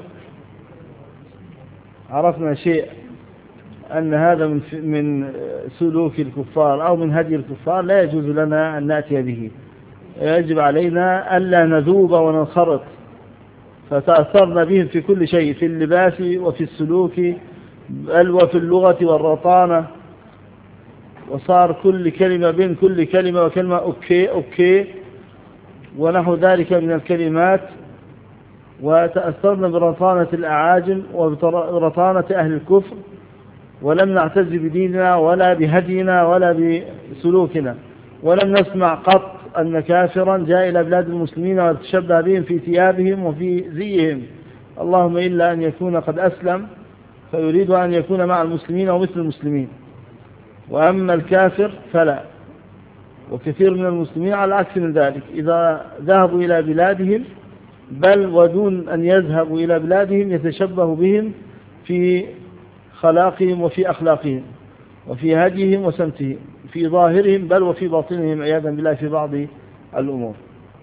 عرفنا شيء أن هذا من من سلوك الكفار أو من هدي الكفار لا يجوز لنا أن نأتي به. يجب علينا ألا نذوب وننخرط، فتأثرنا بهم في كل شيء، في اللباس وفي السلوك بل وفي اللغة والرطانة، وصار كل كلمة بين كل كلمة وكلمة أوكي أوكي ونحو ذلك من الكلمات، وتأثرنا برطانة الأعاجم وبرطانة أهل الكفر، ولم نعتز بديننا ولا بهدينا ولا بسلوكنا، ولم نسمع قط أن كافرا جاء إلى بلاد المسلمين وتشبه بهم في ثيابهم وفي زيهم، اللهم إلا أن يكون قد أسلم فيريد أن يكون مع المسلمين ومثل المسلمين. وأما الكافر فلا. وكثير من المسلمين على عكس من ذلك، إذا ذهبوا إلى بلادهم بل ودون أن يذهبوا إلى بلادهم يتشبه بهم في خلاقهم وفي أخلاقهم وفي هديهم وسمتهم، في ظاهرهم بل وفي باطنهم عياذا بالله في بعض الأمور.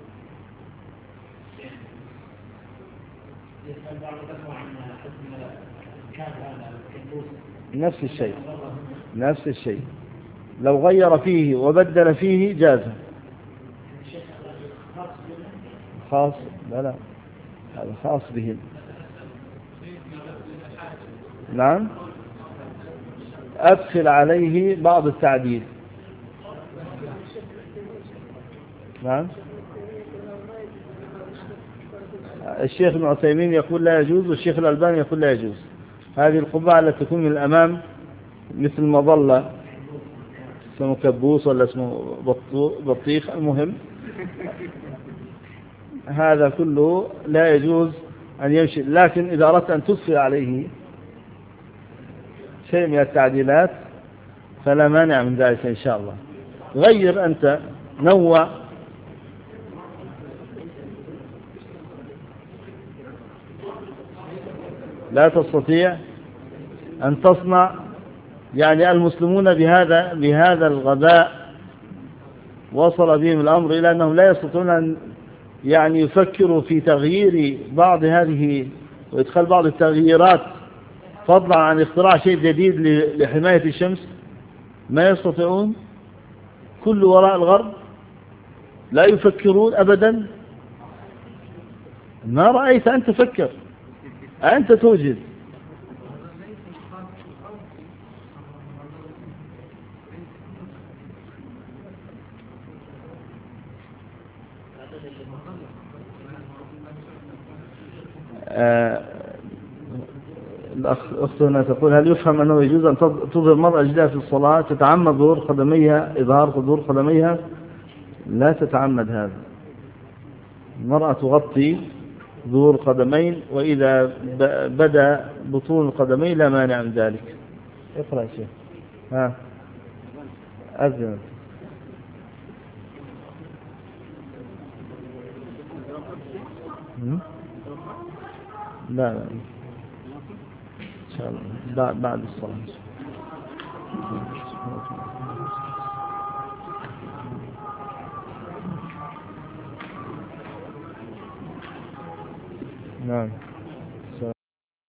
نفس الشيء نفس الشيء لو غير فيه وبدل فيه جاز. خاص لا لا هذا خاص بهم. نعم. أدخل عليه بعض التعديل. نعم. الشيخ ابن عثيمين يقول لا يجوز، والشيخ الألباني يقول لا يجوز. هذه القبعة التي تكون من الأمام مثل مظلة، اسمه كبوس ولا اسمه بطيخ، المهم هذا كله لا يجوز أن يمشي. لكن إذا أردت أن تدخل عليه شيء من التعديلات فلا مانع من ذلك إن شاء الله. غير أنت، نوع. لا تستطيع أن تصنع، يعني المسلمون بهذا بهذا الغباء وصل بهم الأمر إلى أنهم لا يستطيعون أن يعني يفكروا في تغيير بعض هذه وإدخال بعض التغييرات، فضلا عن اختراع شيء جديد لحماية الشمس. ما يستطيعون، كل وراء الغرب، لا يفكرون أبدا. ما رأيت أن تفكر، أنت توجد. الأخ أختنا تقول هل يفهم أنه يجوز أن تظهر المرأة رجلها في الصلاة تتعمد ظهور قدميها إظهار ظهور قدميها؟ لا تتعمد هذا. المرأة تغطي ظهور قدمين، وإذا بدا بطون القدمين لا مانع من ذلك. اقرأ شيء. ها أذن. لا لا إن شاء الله بعد بعد الصلاة. نعم.